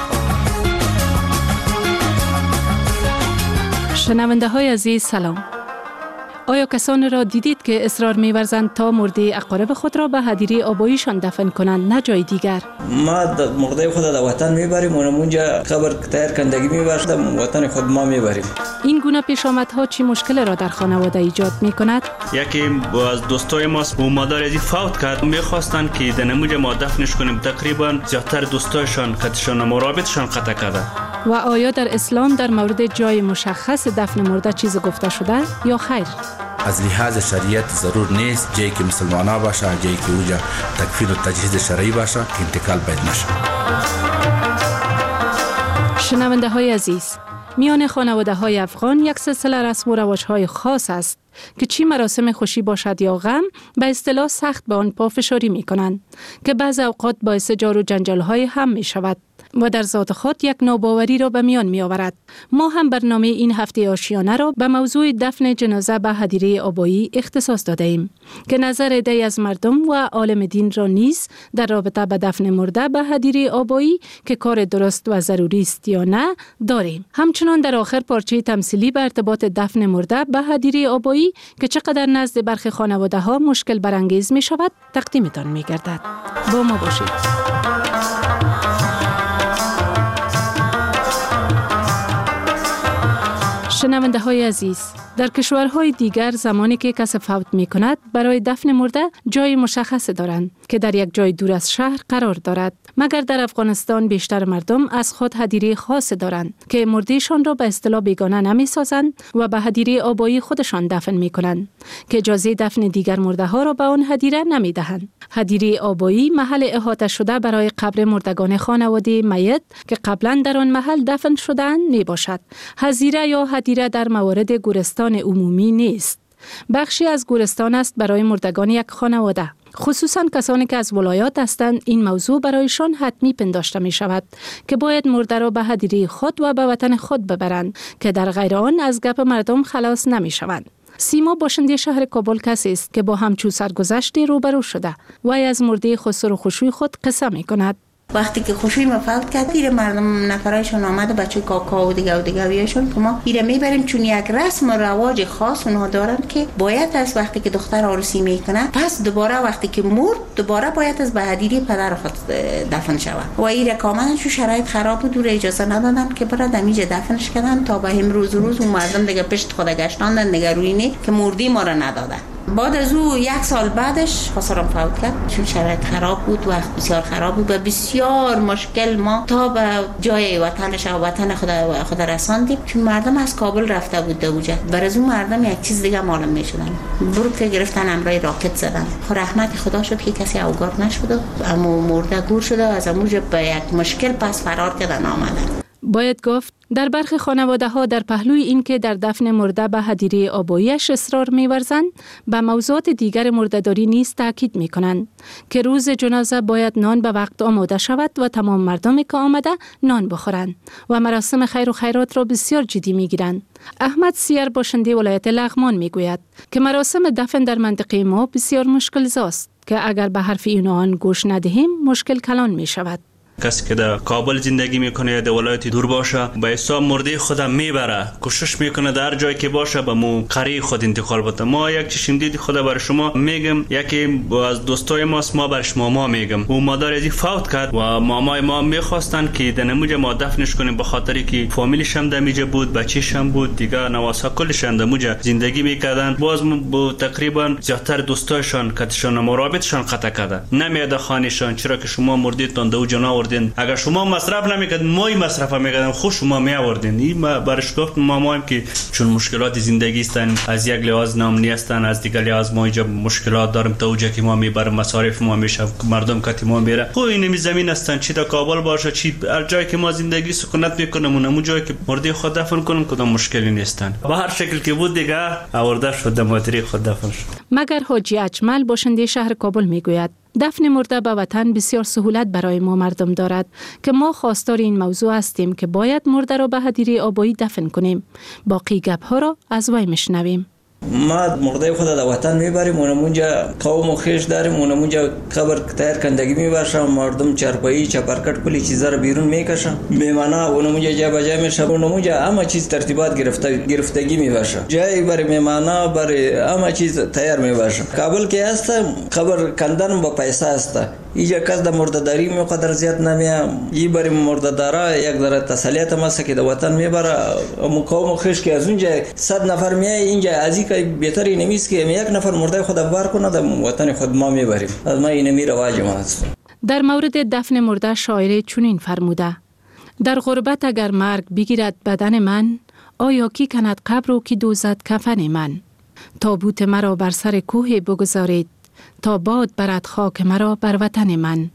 شنونده های عزیز سلام. آیا کسانی را دیدید که اصرار می‌ورزند تا مرده اقارب خود را به هدیره آباییشان دفن کنند نه جای دیگر؟ ما مرده خود را وطن میبریم و اونجا قبر تایر کندگی میبریم، وطن خود ما میبریم. این گونه پیشامدها چی مشکل را در خانواده ایجاد می‌کند؟ یکی از دوستای ما او مادر ازی فوت کرد، می‌خواستند که دنموج ما دفنش کنیم. تقریبا زیادتر دوستایشان کتشان مرابطشان قطع کرده. و آیا در اسلام در مورد جای مشخص دفن مرده چیز گفته شده یا خیر؟ از لحاظ شریعت ضرور نیست جایی که مسلمانا باشه، جایی که اوجا تکفین و تجهیز شرعی باشه که انتقال باید نشه. شنونده های عزیز، میان خانواده های افغان یک سلسله رسم و رواج های خاص است که چی مراسم خوشی باشد یا غم به اصطلاح سخت به آن پافشاری می کنند که بعض اوقات باعث جار و جنجال های هم می شود و در ذات خود یک ناباوری را به میان می آورد. ما هم برنامه این هفته آشیانه را به موضوع دفن جنازه به هدیره آبایی اختصاص داده ایم که نظر عده‌ای از مردم و عالم دین را نیز در رابطه به دفن مرده به هدیره آبایی که کار درست و ضروری است یا نه داریم. همچنان در آخر پارچه تمثیلی به ارتباط دفن مرده به هدیره آبایی که چقدر نزد برخی خانواده ها مشکل برانگیز می شود تقدیمتان می گردد. با ما باشید. شنونده های عزیز، در کشورهای دیگر زمانی که کسی فوت می کند برای دفن مرده جای مشخص دارند که در یک جای دور از شهر قرار دارد، مگر در افغانستان بیشتر مردم از خود هدیره خاص دارند که مردهشان را به اصطلاح بیگانه نمی سازند و به هدیره آبایی خودشان دفن می کنند که اجازه دفن دیگر مرده ها را به آن هدیره نمی دهند. هدیره آبایی محل احاطه شده برای قبر مردگان خانواده میت که قبلا در آن محل دفن شدند می باشد. هزیره یا هدیره در موارد گورستان عمومی نیست. بخشی از گورستان است برای مردگان یک خانواده. خصوصا کسانی که از ولایات هستند این موضوع برایشان حتمی پنداشته می شود که باید مرده را به هدیره خود و به وطن خود ببرند که در غیر آن از گپ مردم خلاص نمی شوند. سیما باشنده شهر کابل کسی است که با همچون سرگذشتی روبرو شده و از مرده خسرو خشوی خود قصه می کند. وقتی که خوشوی ما فوت کرد دیر مردم نفرایشون آمده بچه کاکا و دیگه و دیگه ویشون که ما ایره میبریم چون یک رسم و رواج خاص اونها دارن که باید از وقتی که دختر عروسی میکنه پس دوباره وقتی که مرد دوباره باید از به هدیره پدر خود دفن شود و ایره کاملا چون شرایط خراب بود دور اجازه ندادن که برای دمیجه دفنش کردن تا به امروز روز اون مردم دیگه پشت خود گشتاندن دیگه روی نی که مردی ما را ندادن. بعد از او یک سال بعدش خسرم فوت کرد چون شرایط خراب بود، وقت بسیار خراب بود و بسیار مشکل ما تا به جای وطنش و وطن خدا خدا رساندیم چون مردم از کابل رفته بود دوجه. بر از اون مردم یک چیز دیگه معلوم میشدن، برو که گرفتن امرای راکت زدن. خو رحمت خدا شد که کسی اوگار نشد اما مرده گور شده از اموج به یک مشکل پس فرار کردن آمدن. باید گفت در برخی خانواده ها در پهلوی این که در دفن مرده به هدیره آباییش اصرار می‌ورزند به موضوعات دیگر مرده‌داری نیز تاکید می‌کنند که روز جنازه باید نان به وقت آماده شود و تمام مردمی که آمده نان بخورند و مراسم خیر و خیرات را بسیار جدی می‌گیرند. احمد سیر باشنده ولایت لغمان می‌گوید که مراسم دفن در منطقه ما بسیار مشکل زاست که اگر به حرف این آن گوش ندهیم مشکل کلان می‌شود. کسی که در کابل زندگی میکنه یا در ولایت دور باشه به حساب مرده خودم میبره، کوشش میکنه در جایی که باشه به مو قریه خود انتقال بده. ما یک چشم دید خدا برای شما میگم، یکی از دوستای ماست، ما برش ماما میگم، او مادر ازی فوت کرد و مامای ما میخواستن که دنموجه ما دفنش کنیم، به خاطری که فامیلش هم دمیجه بود، بچه‌ش هم بود، دیگه نواسا کلش هم دموجه زندگی میکردن. باز با تقریبا زیادتر دوستایشان کتشان مرابطشان قطع کرده، نمیاد خانهشان، چرا که شما مردیدتان دو جنا آوردین، اگر شما مصرف نمیکرد مای مصرف میکردن، خود شما می آوردین. این ما برش گفت مامایم که چون مشکلات زندگی استن، از یک لحاظ نامنی هستن، از دیگر لحاظ ما اینجا مشکلات داریم، تا اوجا که ما میبریم مصارف ما میشه، مردم کتی ما میره، خو این می زمین هستن، چی در کابل باشه چی هر جایی که ما زندگی سکونت میکنیم، اون جایی که مرده خود دفن کنیم کدام مشکلی نیستن. به هر شکل که بود دیگه آورده شد مادری خود دفن شد. مگر حاجی اجمل باشنده شهر کابل میگوید دفن مرده به وطن بسیار سهولت برای ما مردم دارد که ما خواستار این موضوع هستیم که باید مرده را به هدیره آبایی دفن کنیم. باقی گپ ها را از وی میشنویم. ما مرده خود در وطن میبریم، اونمونجا قوم و خیش داریم، اونمونجا قبر تایر کندگی میبرشم، مردم چرپایی چپرکٹ کلی چیزا رو بیرون میکشم، میمانا اونمونجا جا بجا میشه، اونمونجا همه چیز ترتیبات گرفته گرفتگی میبرشم، جایی برای میمانا برای همه چیز تیار میبرشم. کابل که هست قبر کندن با پیسه هست، اینجا کس در مرده‌داری میقدر زیاد نمیام، ای برای مرده‌دارا یک ذره تسلیت ماست که در وطن میبره. قوم و خیش که از اونجا صد نفر میای اینجا ازی که بهتری نمیست که یک نفر مرده خود بار کنه در وطن خود ما میبریم. از ما این می رواج ما هست. در مورد دفن مرده شاعر چنین فرموده: در غربت اگر مرگ بگیرد بدن من، آیا کی کند قبر و کی دوزد کفن من؟ تابوت مرا بر سر کوه بگذارید تا باد برد خاک مرا بر وطن من.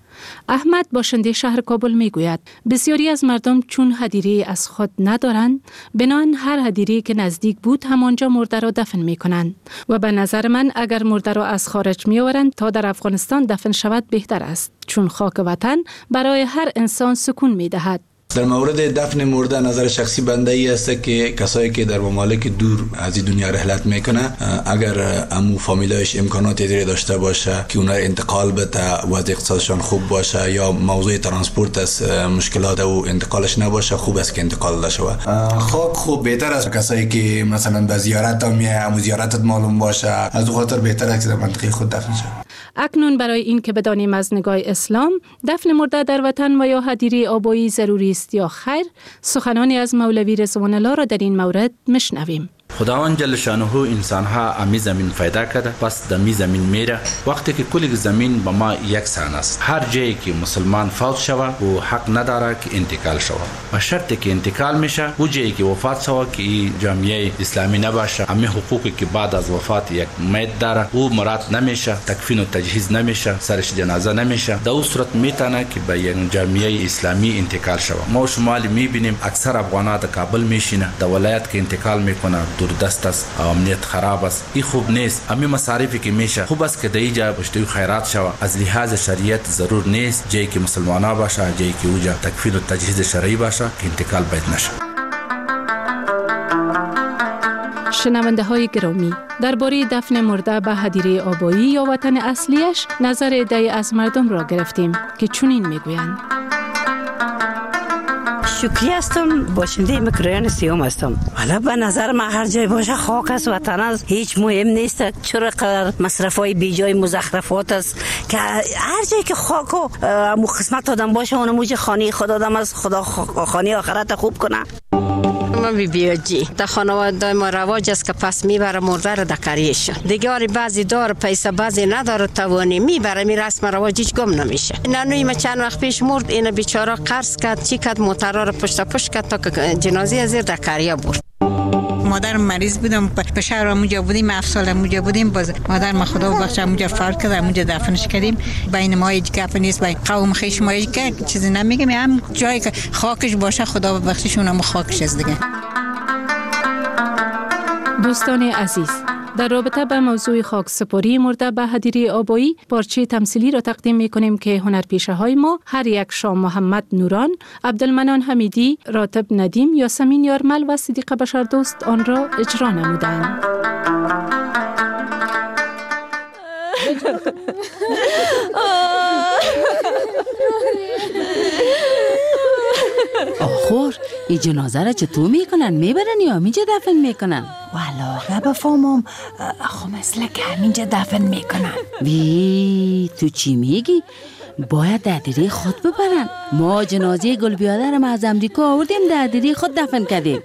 احمد باشنده شهر کابل میگوید بسیاری از مردم چون هدیره از خود ندارند، بنابراین هر هدیره که نزدیک بود همانجا مرده را دفن میکنند و به نظر من اگر مرده را از خارج میآورند تا در افغانستان دفن شود بهتر است، چون خاک وطن برای هر انسان سکون میدهد. در مورد دفن مرده نظر شخصی بنده ای است که کسایی که در ممالک دور از این دنیا رحلت میکنه، اگر امو فامیلایش امکانات دیگه داشته باشه که اونها انتقال بده، وضع اقتصادشان خوب باشه یا موضوع ترانسپورت از مشکلات او انتقالش نباشه، خوب است که انتقال داده شود. خاک خوب بهتر است کسایی که مثلا به زیارت میه، امو زیارتت معلوم باشه، از اون خاطر بهتر است که در منطقه خود دفن شود. اکنون برای این که بدانیم از نگاه اسلام دفن مرده در وطن و یا هدیره آبایی ضروری است یا خیر، سخنانی از مولوی رضوان الله را در این مورد میشنویم. خداوند جل شانه انسان ها امی زمین پیدا کرده، پس دمی زمین میره. وقتی که کل زمین با ما یک سان است، هر جایی که مسلمان فوت شوه و حق نداره که انتقال شوه و شرطی که انتقال میشه و جایی که وفات شوه که جامعه اسلامی نباشه، امی حقوقی که بعد از وفات یک میت داره او مراد نمیشه، تکفین و تجهیز نمیشه، سرش جنازه نمیشه، در اون صورت میتونه که به یک جامعه اسلامی انتقال شوه. ما شمالی میبینیم اکثر افغانان در کابل میشینه، در ولایت که انتقال میکنه دور دست است، امنیت خراب است، این خوب نیست. امی مصارفی که میشه خوب است که در اینجا پشتوی خیرات شوه. از لحاظ شریعت ضرور نیست جایی که مسلمانا باشه، جایی که اوجا تکفین و تجهیز شرعی باشه که انتقال باید نشه. شنونده های گرامی، درباره دفن مرده به هدیره آبایی یا وطن اصلیش نظر عده‌ای از مردم را گرفتیم که چنین میگویند. شکری هستم، باشنده مکرایان سیوم هستم. حالا به نظر من هر جای باشه خاک است، وطن است، هیچ مهم نیست چرا قدر مصرف های بی جای مزخرفات است که هر جایی که خاک و مو قسمت آدم باشه اون موجه خانه خود آدم است، خدا خانه آخرت خوب کنه. من بی بیاجی در خانواده ما رواج است که پس میبره مرده رو دکریش دیگه، بعضی دار پیسه بعضی نداره توانی میبره، می رسم رواج هیچ گم نمیشه. نانوی ما چند وقت پیش مرد، این بیچاره قرض کرد چی کرد موترا رو پشت پشت کرد تا که جنازه از زیر دکریا برد. مادر مریض بودم، به شهر اونجا بودیم، هفت سال اونجا بودیم، باز مادر ما خدا بخشه اونجا فرار کرد، اونجا دفنش کردیم. بین ما هیچ گپ نیست، بین قوم خیش ما هیچ چیزی نمیگم، هم جایی که خاکش باشه خدا بخشش اونم خاکش است دیگه. دوستان عزیز، در رابطه با موضوع خاکسپاری مرده به هدیره آبایی پارچه تمثیلی را تقدیم می کنیم که هنرپیشه های ما هر یک شام محمد نوران، عبدالمنان حمیدی، راتب ندیم، یاسمین یارمل و صدیقه بشردوست آن را اجرا نمودند. آخور این جنازه را چطور میکنن؟ میبرن یا همینجا دفن میکنن؟ والا بفهمم خو مثل که همینجا دفن میکنن. وی تو چی میگی؟ باید دردری خود ببرن. ما جنازه گل بیادرم از امریکا آوردیم دردری خود دفن کردیم.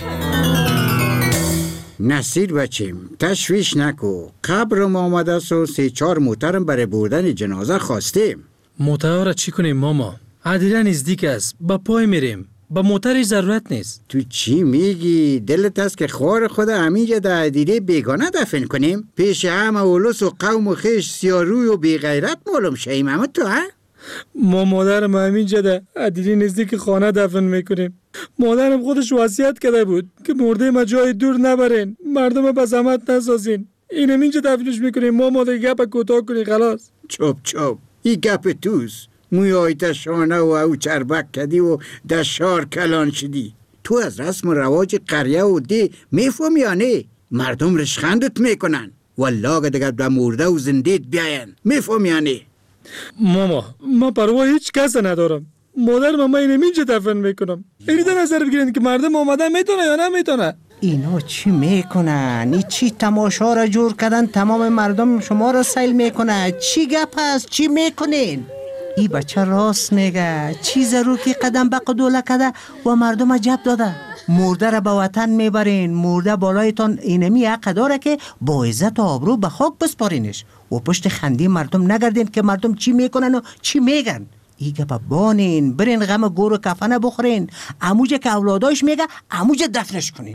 نصیر بچیم تشویش نکو، قبرم آمده است و سه چهار موترم برای بردن جنازه خواستیم. موتر را چی کنیم ماما؟ عدیره نزدیک است، با پای میریم، با موترش ضرورت نیست. تو چی میگی؟ دلت است که خوار خود همینجا در عدیره بیگانه دفن کنیم؟ پیش همه اولوس و قوم و خیش سیاروی و بیغیرت معلوم شیم اما تو ها؟ ما مادرم همینجا در عدیره نزدیک خانه دفن میکنیم. مادرم خودش وصیت کرده بود که مرده ما جای دور نبرین، مردم به زحمت نسازین. این همینجا دفنش میکنیم. ما مادر گپ کوتاه کنی خلاص. چوب چوب ای گپ توست. موی آیت شانه و او چربک کدی و در شار کلان شدی. تو از رسم و رواج قریه و دی میفهم یا نه؟ مردم رشخندت میکنن والله دیگر به مرده و زندیت بیاین. میفهم یا نه؟ ماما ما پروا هیچ کس ندارم. مادر ماما این همینجا دفن میکنم. اینی در نظر بگیرین که مردم آمدن میتونه یا نمیتونه. اینا چی میکنن؟ این چی تماشا را جور کردن؟ تمام مردم شما را سیل میکنه. چی گپ است؟ چی میکنین؟ ای بچه راست میگه. چی ضرور که قدم به قدوله کده و مردم عجب داده. مرده را به وطن میبرین. مرده بالایتان اینمی حق داره که با عزت و آبرو به خاک بسپارینش و پشت خندی مردم نگردین که مردم چی میکنن و چی میگن. ایگه با بانین برین غم گور و کفنه بخورین. اموجه که اولاداش میگه اموجه دفنش کنین.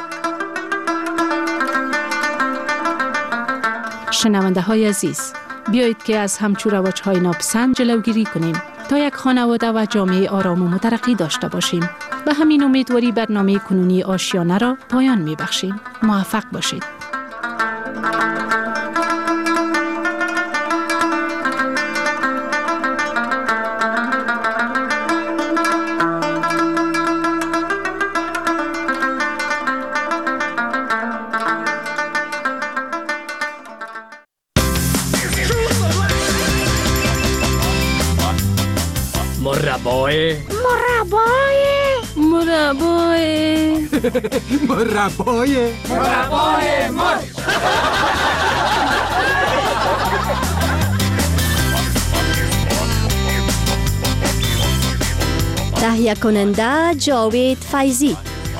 شنونده های عزیز، بیایید که از همچو رواج های ناپسند جلوگیری کنیم تا یک خانواده و جامعه آرام و مترقی داشته باشیم. به همین امیدواری برنامه کنونی آشیانه را پایان می بخشیم. موفق باشید. مربای مربای مربای مربای مربای مرد. تهیه کننده جاوید فیضی.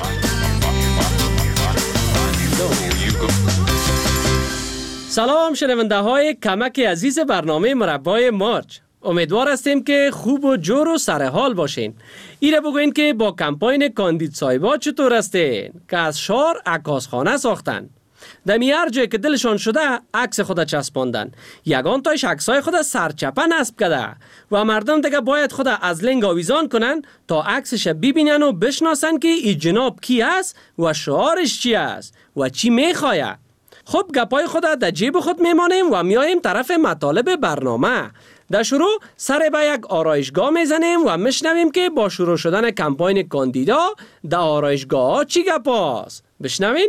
سلام شنونده های کمک عزیز برنامه مربای مارچ. امیدوار هستیم که خوب و جور و سرحال باشین. ایره بگوین که با کمپاین کاندید صاحبا چطور هستین که از شار عکاسخانه ساختن. دمی هر جای که دلشان شده عکس خود چسباندن. یگان تایش عکسای خود سرچپه نصب کرده و مردم دیگه باید خود از لنگ آویزان کنن تا عکسش ببینن و بشناسن که ای جناب کی است و شعارش چی است و چی میخواه. خب گپای خود در جیب خود میمانیم و میاییم طرف مطالب برنامه. در شروع سر به یک آرایشگاه میزنیم و میشنویم که با شروع شدن کمپاین کاندیدا در آرایشگاه ها چی گپاست. بشنوین؟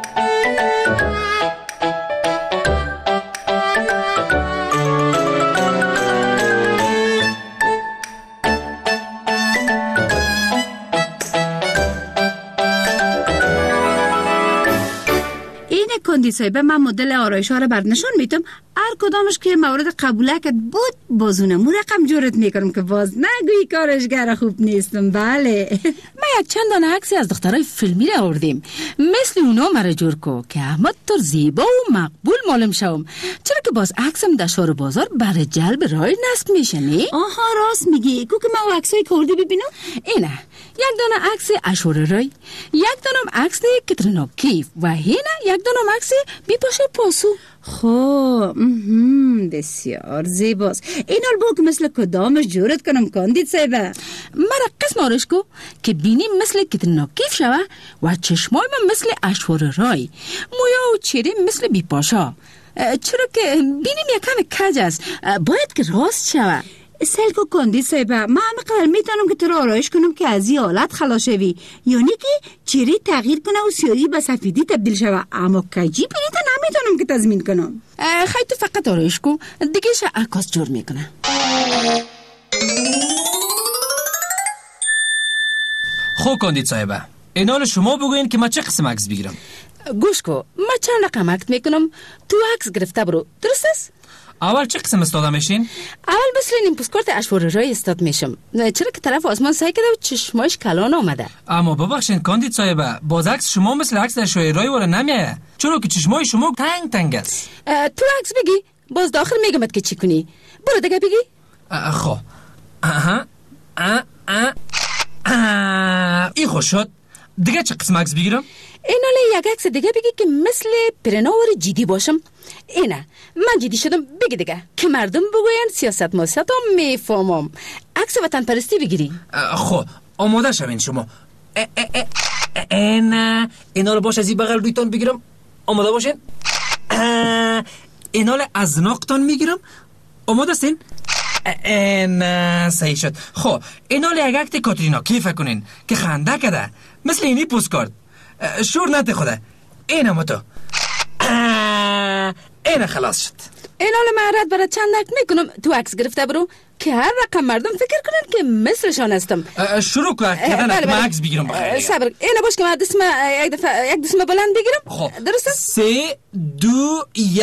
کاندید صاحبه من مدل آرایش ها رو برد نشون میتم. هر کدامش که مورد قبوله که بود بازونمو رقم جورت میکنم که باز نگویی کارشگر خوب نیستم. بله ما یک چند دانه عکسی از دخترای فیلمی را آوردیم مثل اونا مرا جور کو که احمد طور زیبا و مقبول معلوم شوم. چرا که باز عکسم در شار بازار برای جلب رای نصب میشه نی؟ آها راست میگی. کو که من عکسای کردی ببینم. اینه یک دانه عکس اشور رای، یک دانم عکس کترینا کیف و هینه یک دانم عکس بی پاشه پاسو. خب بسیار زیباست. این حال با مثل کدامش جورت کنم کاندید صاحبه؟ مرا قسم آرش کو که بینی مثل کترینا کیف شوه و چشمای من مثل اشور رای، مویا و چهره مثل بی پاشا. چرا که بینیم یکم کج است، باید که راست شوه. سلکو کاندید صاحبه من همه قدر میتونم که تو را آرایش کنم که از این حالت خلاص شوی، یعنی که چهره تغییر کنه و سیاهی به سفیدی تبدیل شوه، اما کجی بینی تا نمیتونم که تضمین کنم. خیلی تو فقط آرایش کو دیگه شه عکاس جور میکنه. خب کاندید صاحبه، اینال شما بگوین که ما چه قسم عکس بگیرم؟ گوش کو، ما چند رقم عکس میکنم، تو عکس گرفته برو، درست است؟ اول چه قسم استاده میشین؟ اول مثل این پوسکارت اشوار رای استاد میشم. چرا که طرف آسمان سعی کرده و چشمایش کلان آمده. اما ببخشین کاندید صاحبه، باز عکس شما مثل عکس اشوار رای وره نمیایه، چرا که چشمای شما تنگ تنگ است. تو عکس بگی، باز داخل میگمت که چی کنی. برو دیگه بگی. خب آها اه اه اه ای خوش شد. دیگه چه قسم عکس بگیرم؟ ایناله یک عکس دیگه بگی که مثل پرناور جدی باشم. اینه من جدی شدم، بگی دیگه که مردم بگوین سیاست ماسیات هم میفهمم. عکس وطن پرستی بگیری. خب آماده شوین شما. اینا ایناله باش از این بغل رویتان بگیرم. آماده باشین. ایناله از ناقتان میگیرم. آماده سین؟ نه صحیح شد. خب ایناله یک عکس کاترینا کیف کنین که خنده کده مثل اینی پوسکارت. شور نده خوده. اینه ما تو اینه خلاص شد. این حال معرض برای چند عکس میکنم تو عکس گرفته برو که هر رقم مردم فکر کنن که مثلشان هستم. شروع کن کردن که من عکس بگیرم بخیر. صبر اینه باش که من دستم یک دفعه یک دستم بلند بگیرم. خب درسته؟ سه دو یک.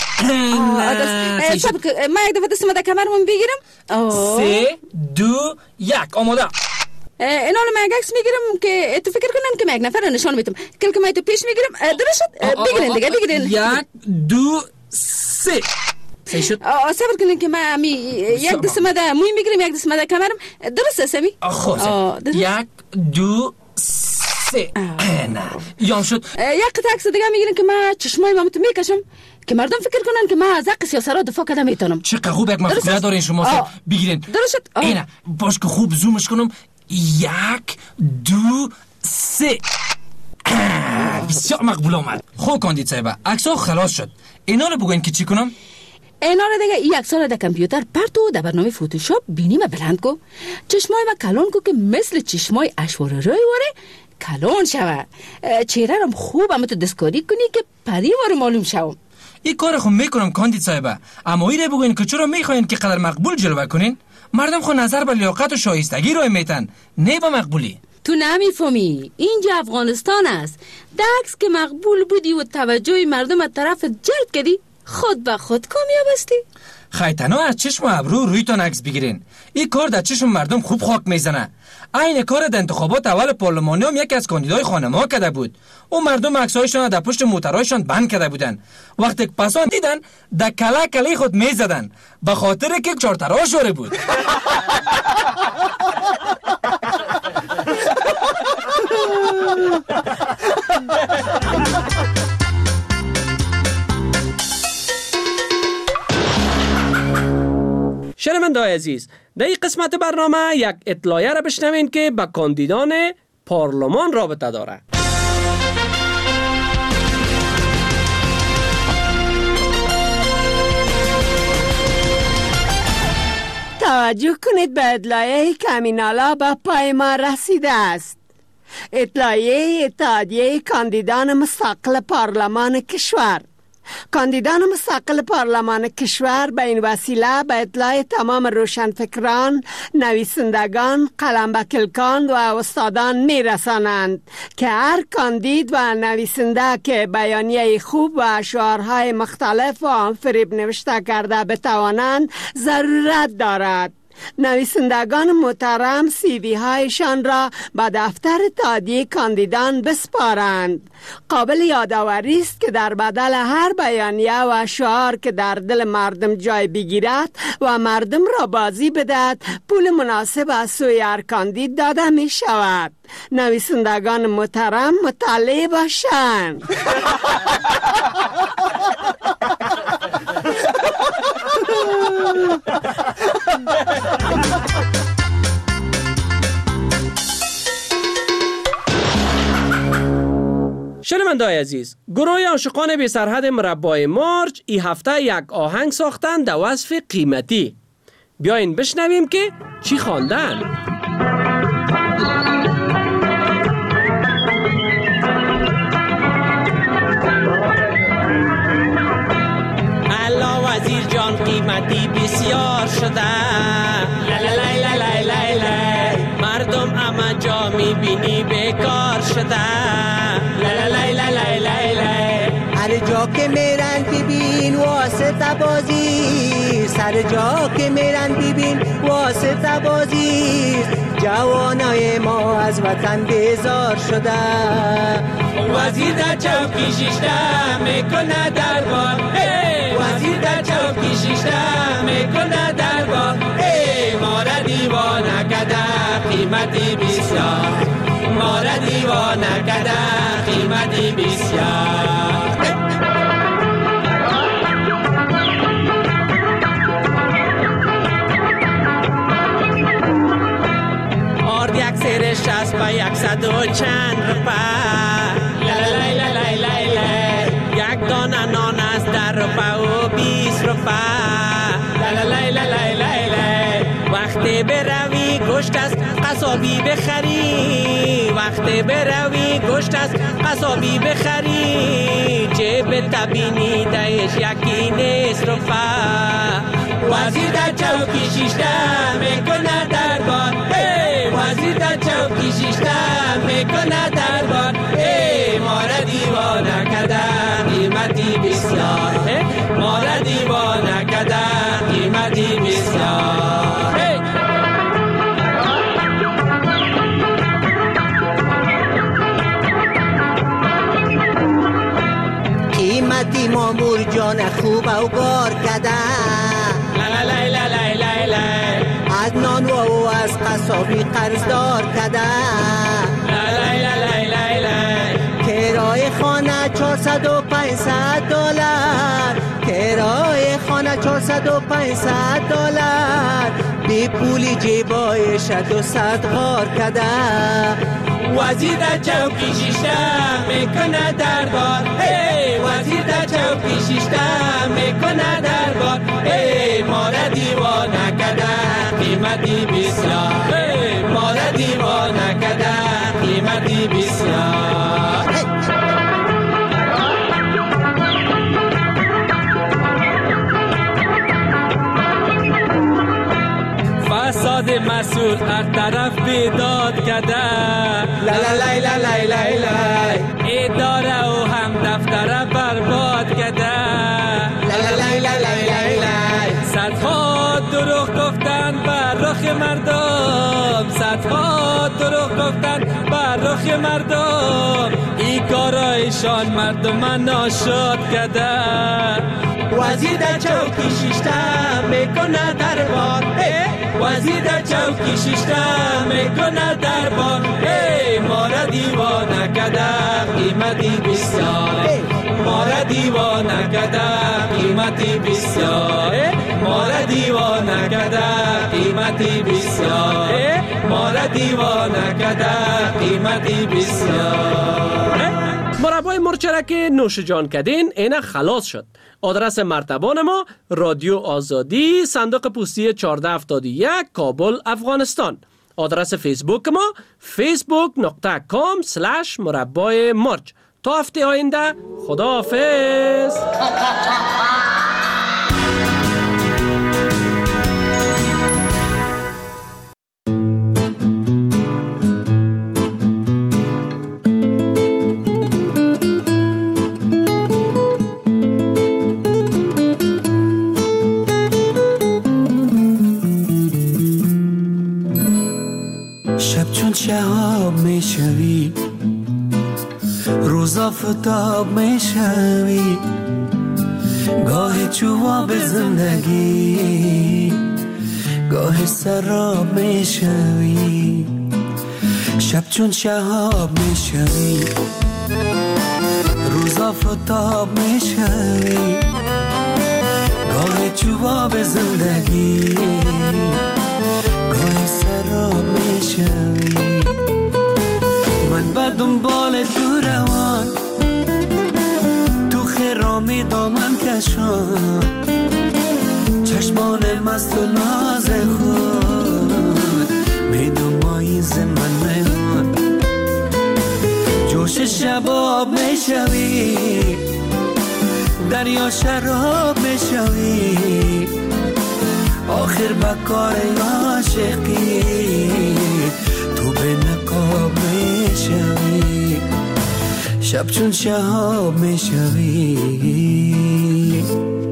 صبر من یک دفعه دستم در کمرم بگیرم. سه دو یک. آماده. این حال من یک عکس میگیرم که تو فکر کنن که من یک نفر نشان میتم کل که من تو پیش میگیرم. درست شد؟ بگیرین دیگه بگیرین. یک دو سه. صحیح شد؟ صبر کنین که من امی یک دستم در موی میگیرم یک دستم در کمرم. درست است امی؟ خب یک دو سه. نه یام شد. یک قطعه عکس دیگه میگیرم که من چشمای مامتو میکشم که مردم فکر کنن که من از حق سیاسرا دفاع کردم میتونم. چقدر خوب یک مفکوره دارین شما. بگیرین. درست شد؟ اینه باش که خوب زومش کنم. یک دو سه. بسیار مقبول آمد. خوب کاندید صاحبه، عکس‌ها خلاص شد. اینا رو بگوین که چی کنم؟ اینا رو دیگه این عکس‌ها رو در کامپیوتر پرتو در برنامه فتوشاپ بینیم بلند کو. چشمای ما کلان کو که مثل چشمای اشوار رای وره کلان شوه. چهره رو خوب هم تو دستکاری کنی که پری واره معلوم شوم. این کار خود میکنم کاندید صاحبه، اما این رو بگوین که چرا میخواین که قدر مقبول جلوه کنین؟ مردم خود نظر به لیاقت و شایستگی رو میتن، نه با مقبولی. تو نمیفهمی، اینجا افغانستان است. دکس که مقبول بودی و توجه مردم از طرف جلب کردی، خود به خود کامیاب هستی. خیتنا از چشم و ابرو رویتان عکس بگیرین. این کار در چشم مردم خوب خاک میزنه. این کار در انتخابات اول پارلمانی هم یکی از کاندیدای خانم‌ها کرده بود. او مردم عکسایشان در پشت موترایشان بند کرده بودن. وقتی پسان دیدن در کله کله خود میزدن به خاطر که چارترا شوره بود. شنونده‌های عزیز، در این قسمت برنامه یک اطلاعیه را بشنوین که با کاندیدان پارلمان رابطه داره. توجه کنید به اطلاعیه که همینالا به پای ما رسیده است. اطلاعیه اتحادیه کاندیدان مستقل پارلمان کشور. کاندیدان مستقل پارلمان کشور به این وسیله به اطلاع تمام روشنفکران، نویسندگان، قلمبکلکان و استادان می رسانند که هر کاندید و نویسنده که بیانیه خوب و اشعارهای مختلف و آنفریب نوشته کرده بتوانند ضرورت دارد. نویسندگان محترم سی وی هایشان را به دفتر اتحادیه کاندیدان بسپارند. قابل یادآوری است که در بدل هر بیانیه و شعار که در دل مردم جای بگیرد و مردم را بازی بدهد، پول مناسب از سوی هر کاندید داده می شود. نویسندگان محترم مطلع باشند. شنونده‌های عزیز، گروه عاشقان بی سرحد مربای مارچ این هفته یک آهنگ ساختن در وصف قیمتی. بیاین بشنویم که چی خواندن. الله وزیر جان قیمتی بسیار شده، مردم اما جا می بینی بیکار شده. لای لای لای لای لای. هر جا که میرن ببین واسطه بازی، سر جا که میرن ببین واسطه بازی. جوانای ما از وطن بیزار شده. وزیر در چوکی شیشته میکنه دربار. وزیر در چوکی شیشته میکنه دربار. ما را دیوانه کده قیمتی بسیار. ما را دیوانه کده قیمتی بسیار. آرد یک سرش است با یک صد و چند روپه. لای لای لای لای لای. یک دانه نان است در روپه و بیست روپه. لای لای لای لای لای. وقتی بروی گوشت از قصابی بخری. وقتی بروی گوشت از قصابی بخری. جیب تبینی دهش یکی نیست روپه. وزیر در چوکی شیشته میکنه دربار. وزیر در چوکی شیشته میکنه دربار. ما را دیوانه کده قیمتی بسیار. ما را دیوانه کده قیمتی بسیار. قیمتی مامور جان خوب او گار کده. لای لای لای لای لای. از نان و از قصابی قرضدار کده. لای لای لای لای لای. کرای خانه چهارصد و پانصد دلار. کرای خانه چهارصد و پانصد دلار. بی پولی جیبایش دو صد غار کده. وزیر در چوکی شیشته میکنه دربار. وزیر در چوکی شیشته میکنه دربار. ما را دیوانه کده قیمتی بسیار. ما را دیوانه کده قیمتی بسیار. فساد مسئول هر طرف بیداد کده. لای لای لای لای لای. اداره و هم دفتر برباد کده. لای لای لای لای لای. صدها دروغ گفتن بر رخ مردم. صدها دروغ گفتن بر رخ مردم. این کارایشان مردم ناشاد کده. وزیر در چوکی شیشته میکنه دربار. وزیر در چوکی شیشته میکنه دربار. ما را دیوانه کده قیمتی بسیار. ما را دیوانه کده قیمتی بسیار. ما را دیوانه کده قیمتی بسیار. ما را دیوانه کده قیمتی بسیار. مربای مرچ که نوش جان کدین اینا خلاص شد. آدرس مرتبان ما رادیو آزادی، صندوق پستی چهارده هفتاد و یک، کابل، افغانستان. آدرس فیسبوک ما فیسبوک دات کام اسلش مربای مرچ. تا هفته آینده خداحافظ. شهاب میشوی، روزا فتاب میشوی، گاهی جواب زندگی، گاهی سراب میشوی. شب چون شهاب میشوی، روزا فتاب میشوی، گاهی جواب زندگی، گاهی سراب میشوی. من به دنبال تو روان، تو خرامی دامن کشان، چشمان مست و ناز خود میدومایی زمن میان. جوش شباب میشوی، دریا شراب میشوی، آخر بکار عاشقی تو به نکار شهاب میشوی شب چون شهاب میشوی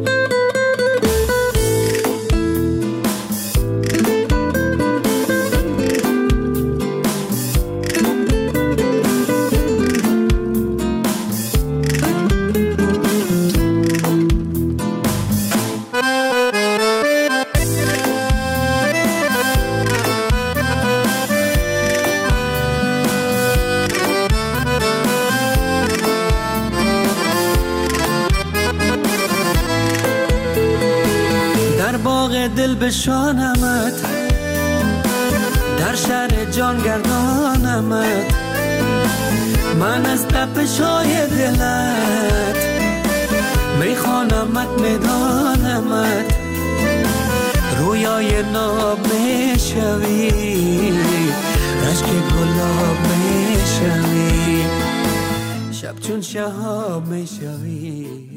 دل بشانمت در شهر جان گردانمت من از تپشای دلت میخوانمت میدانمت رویای ناب میشوی رشک گلاب میشوی شب چون شهاب میشوی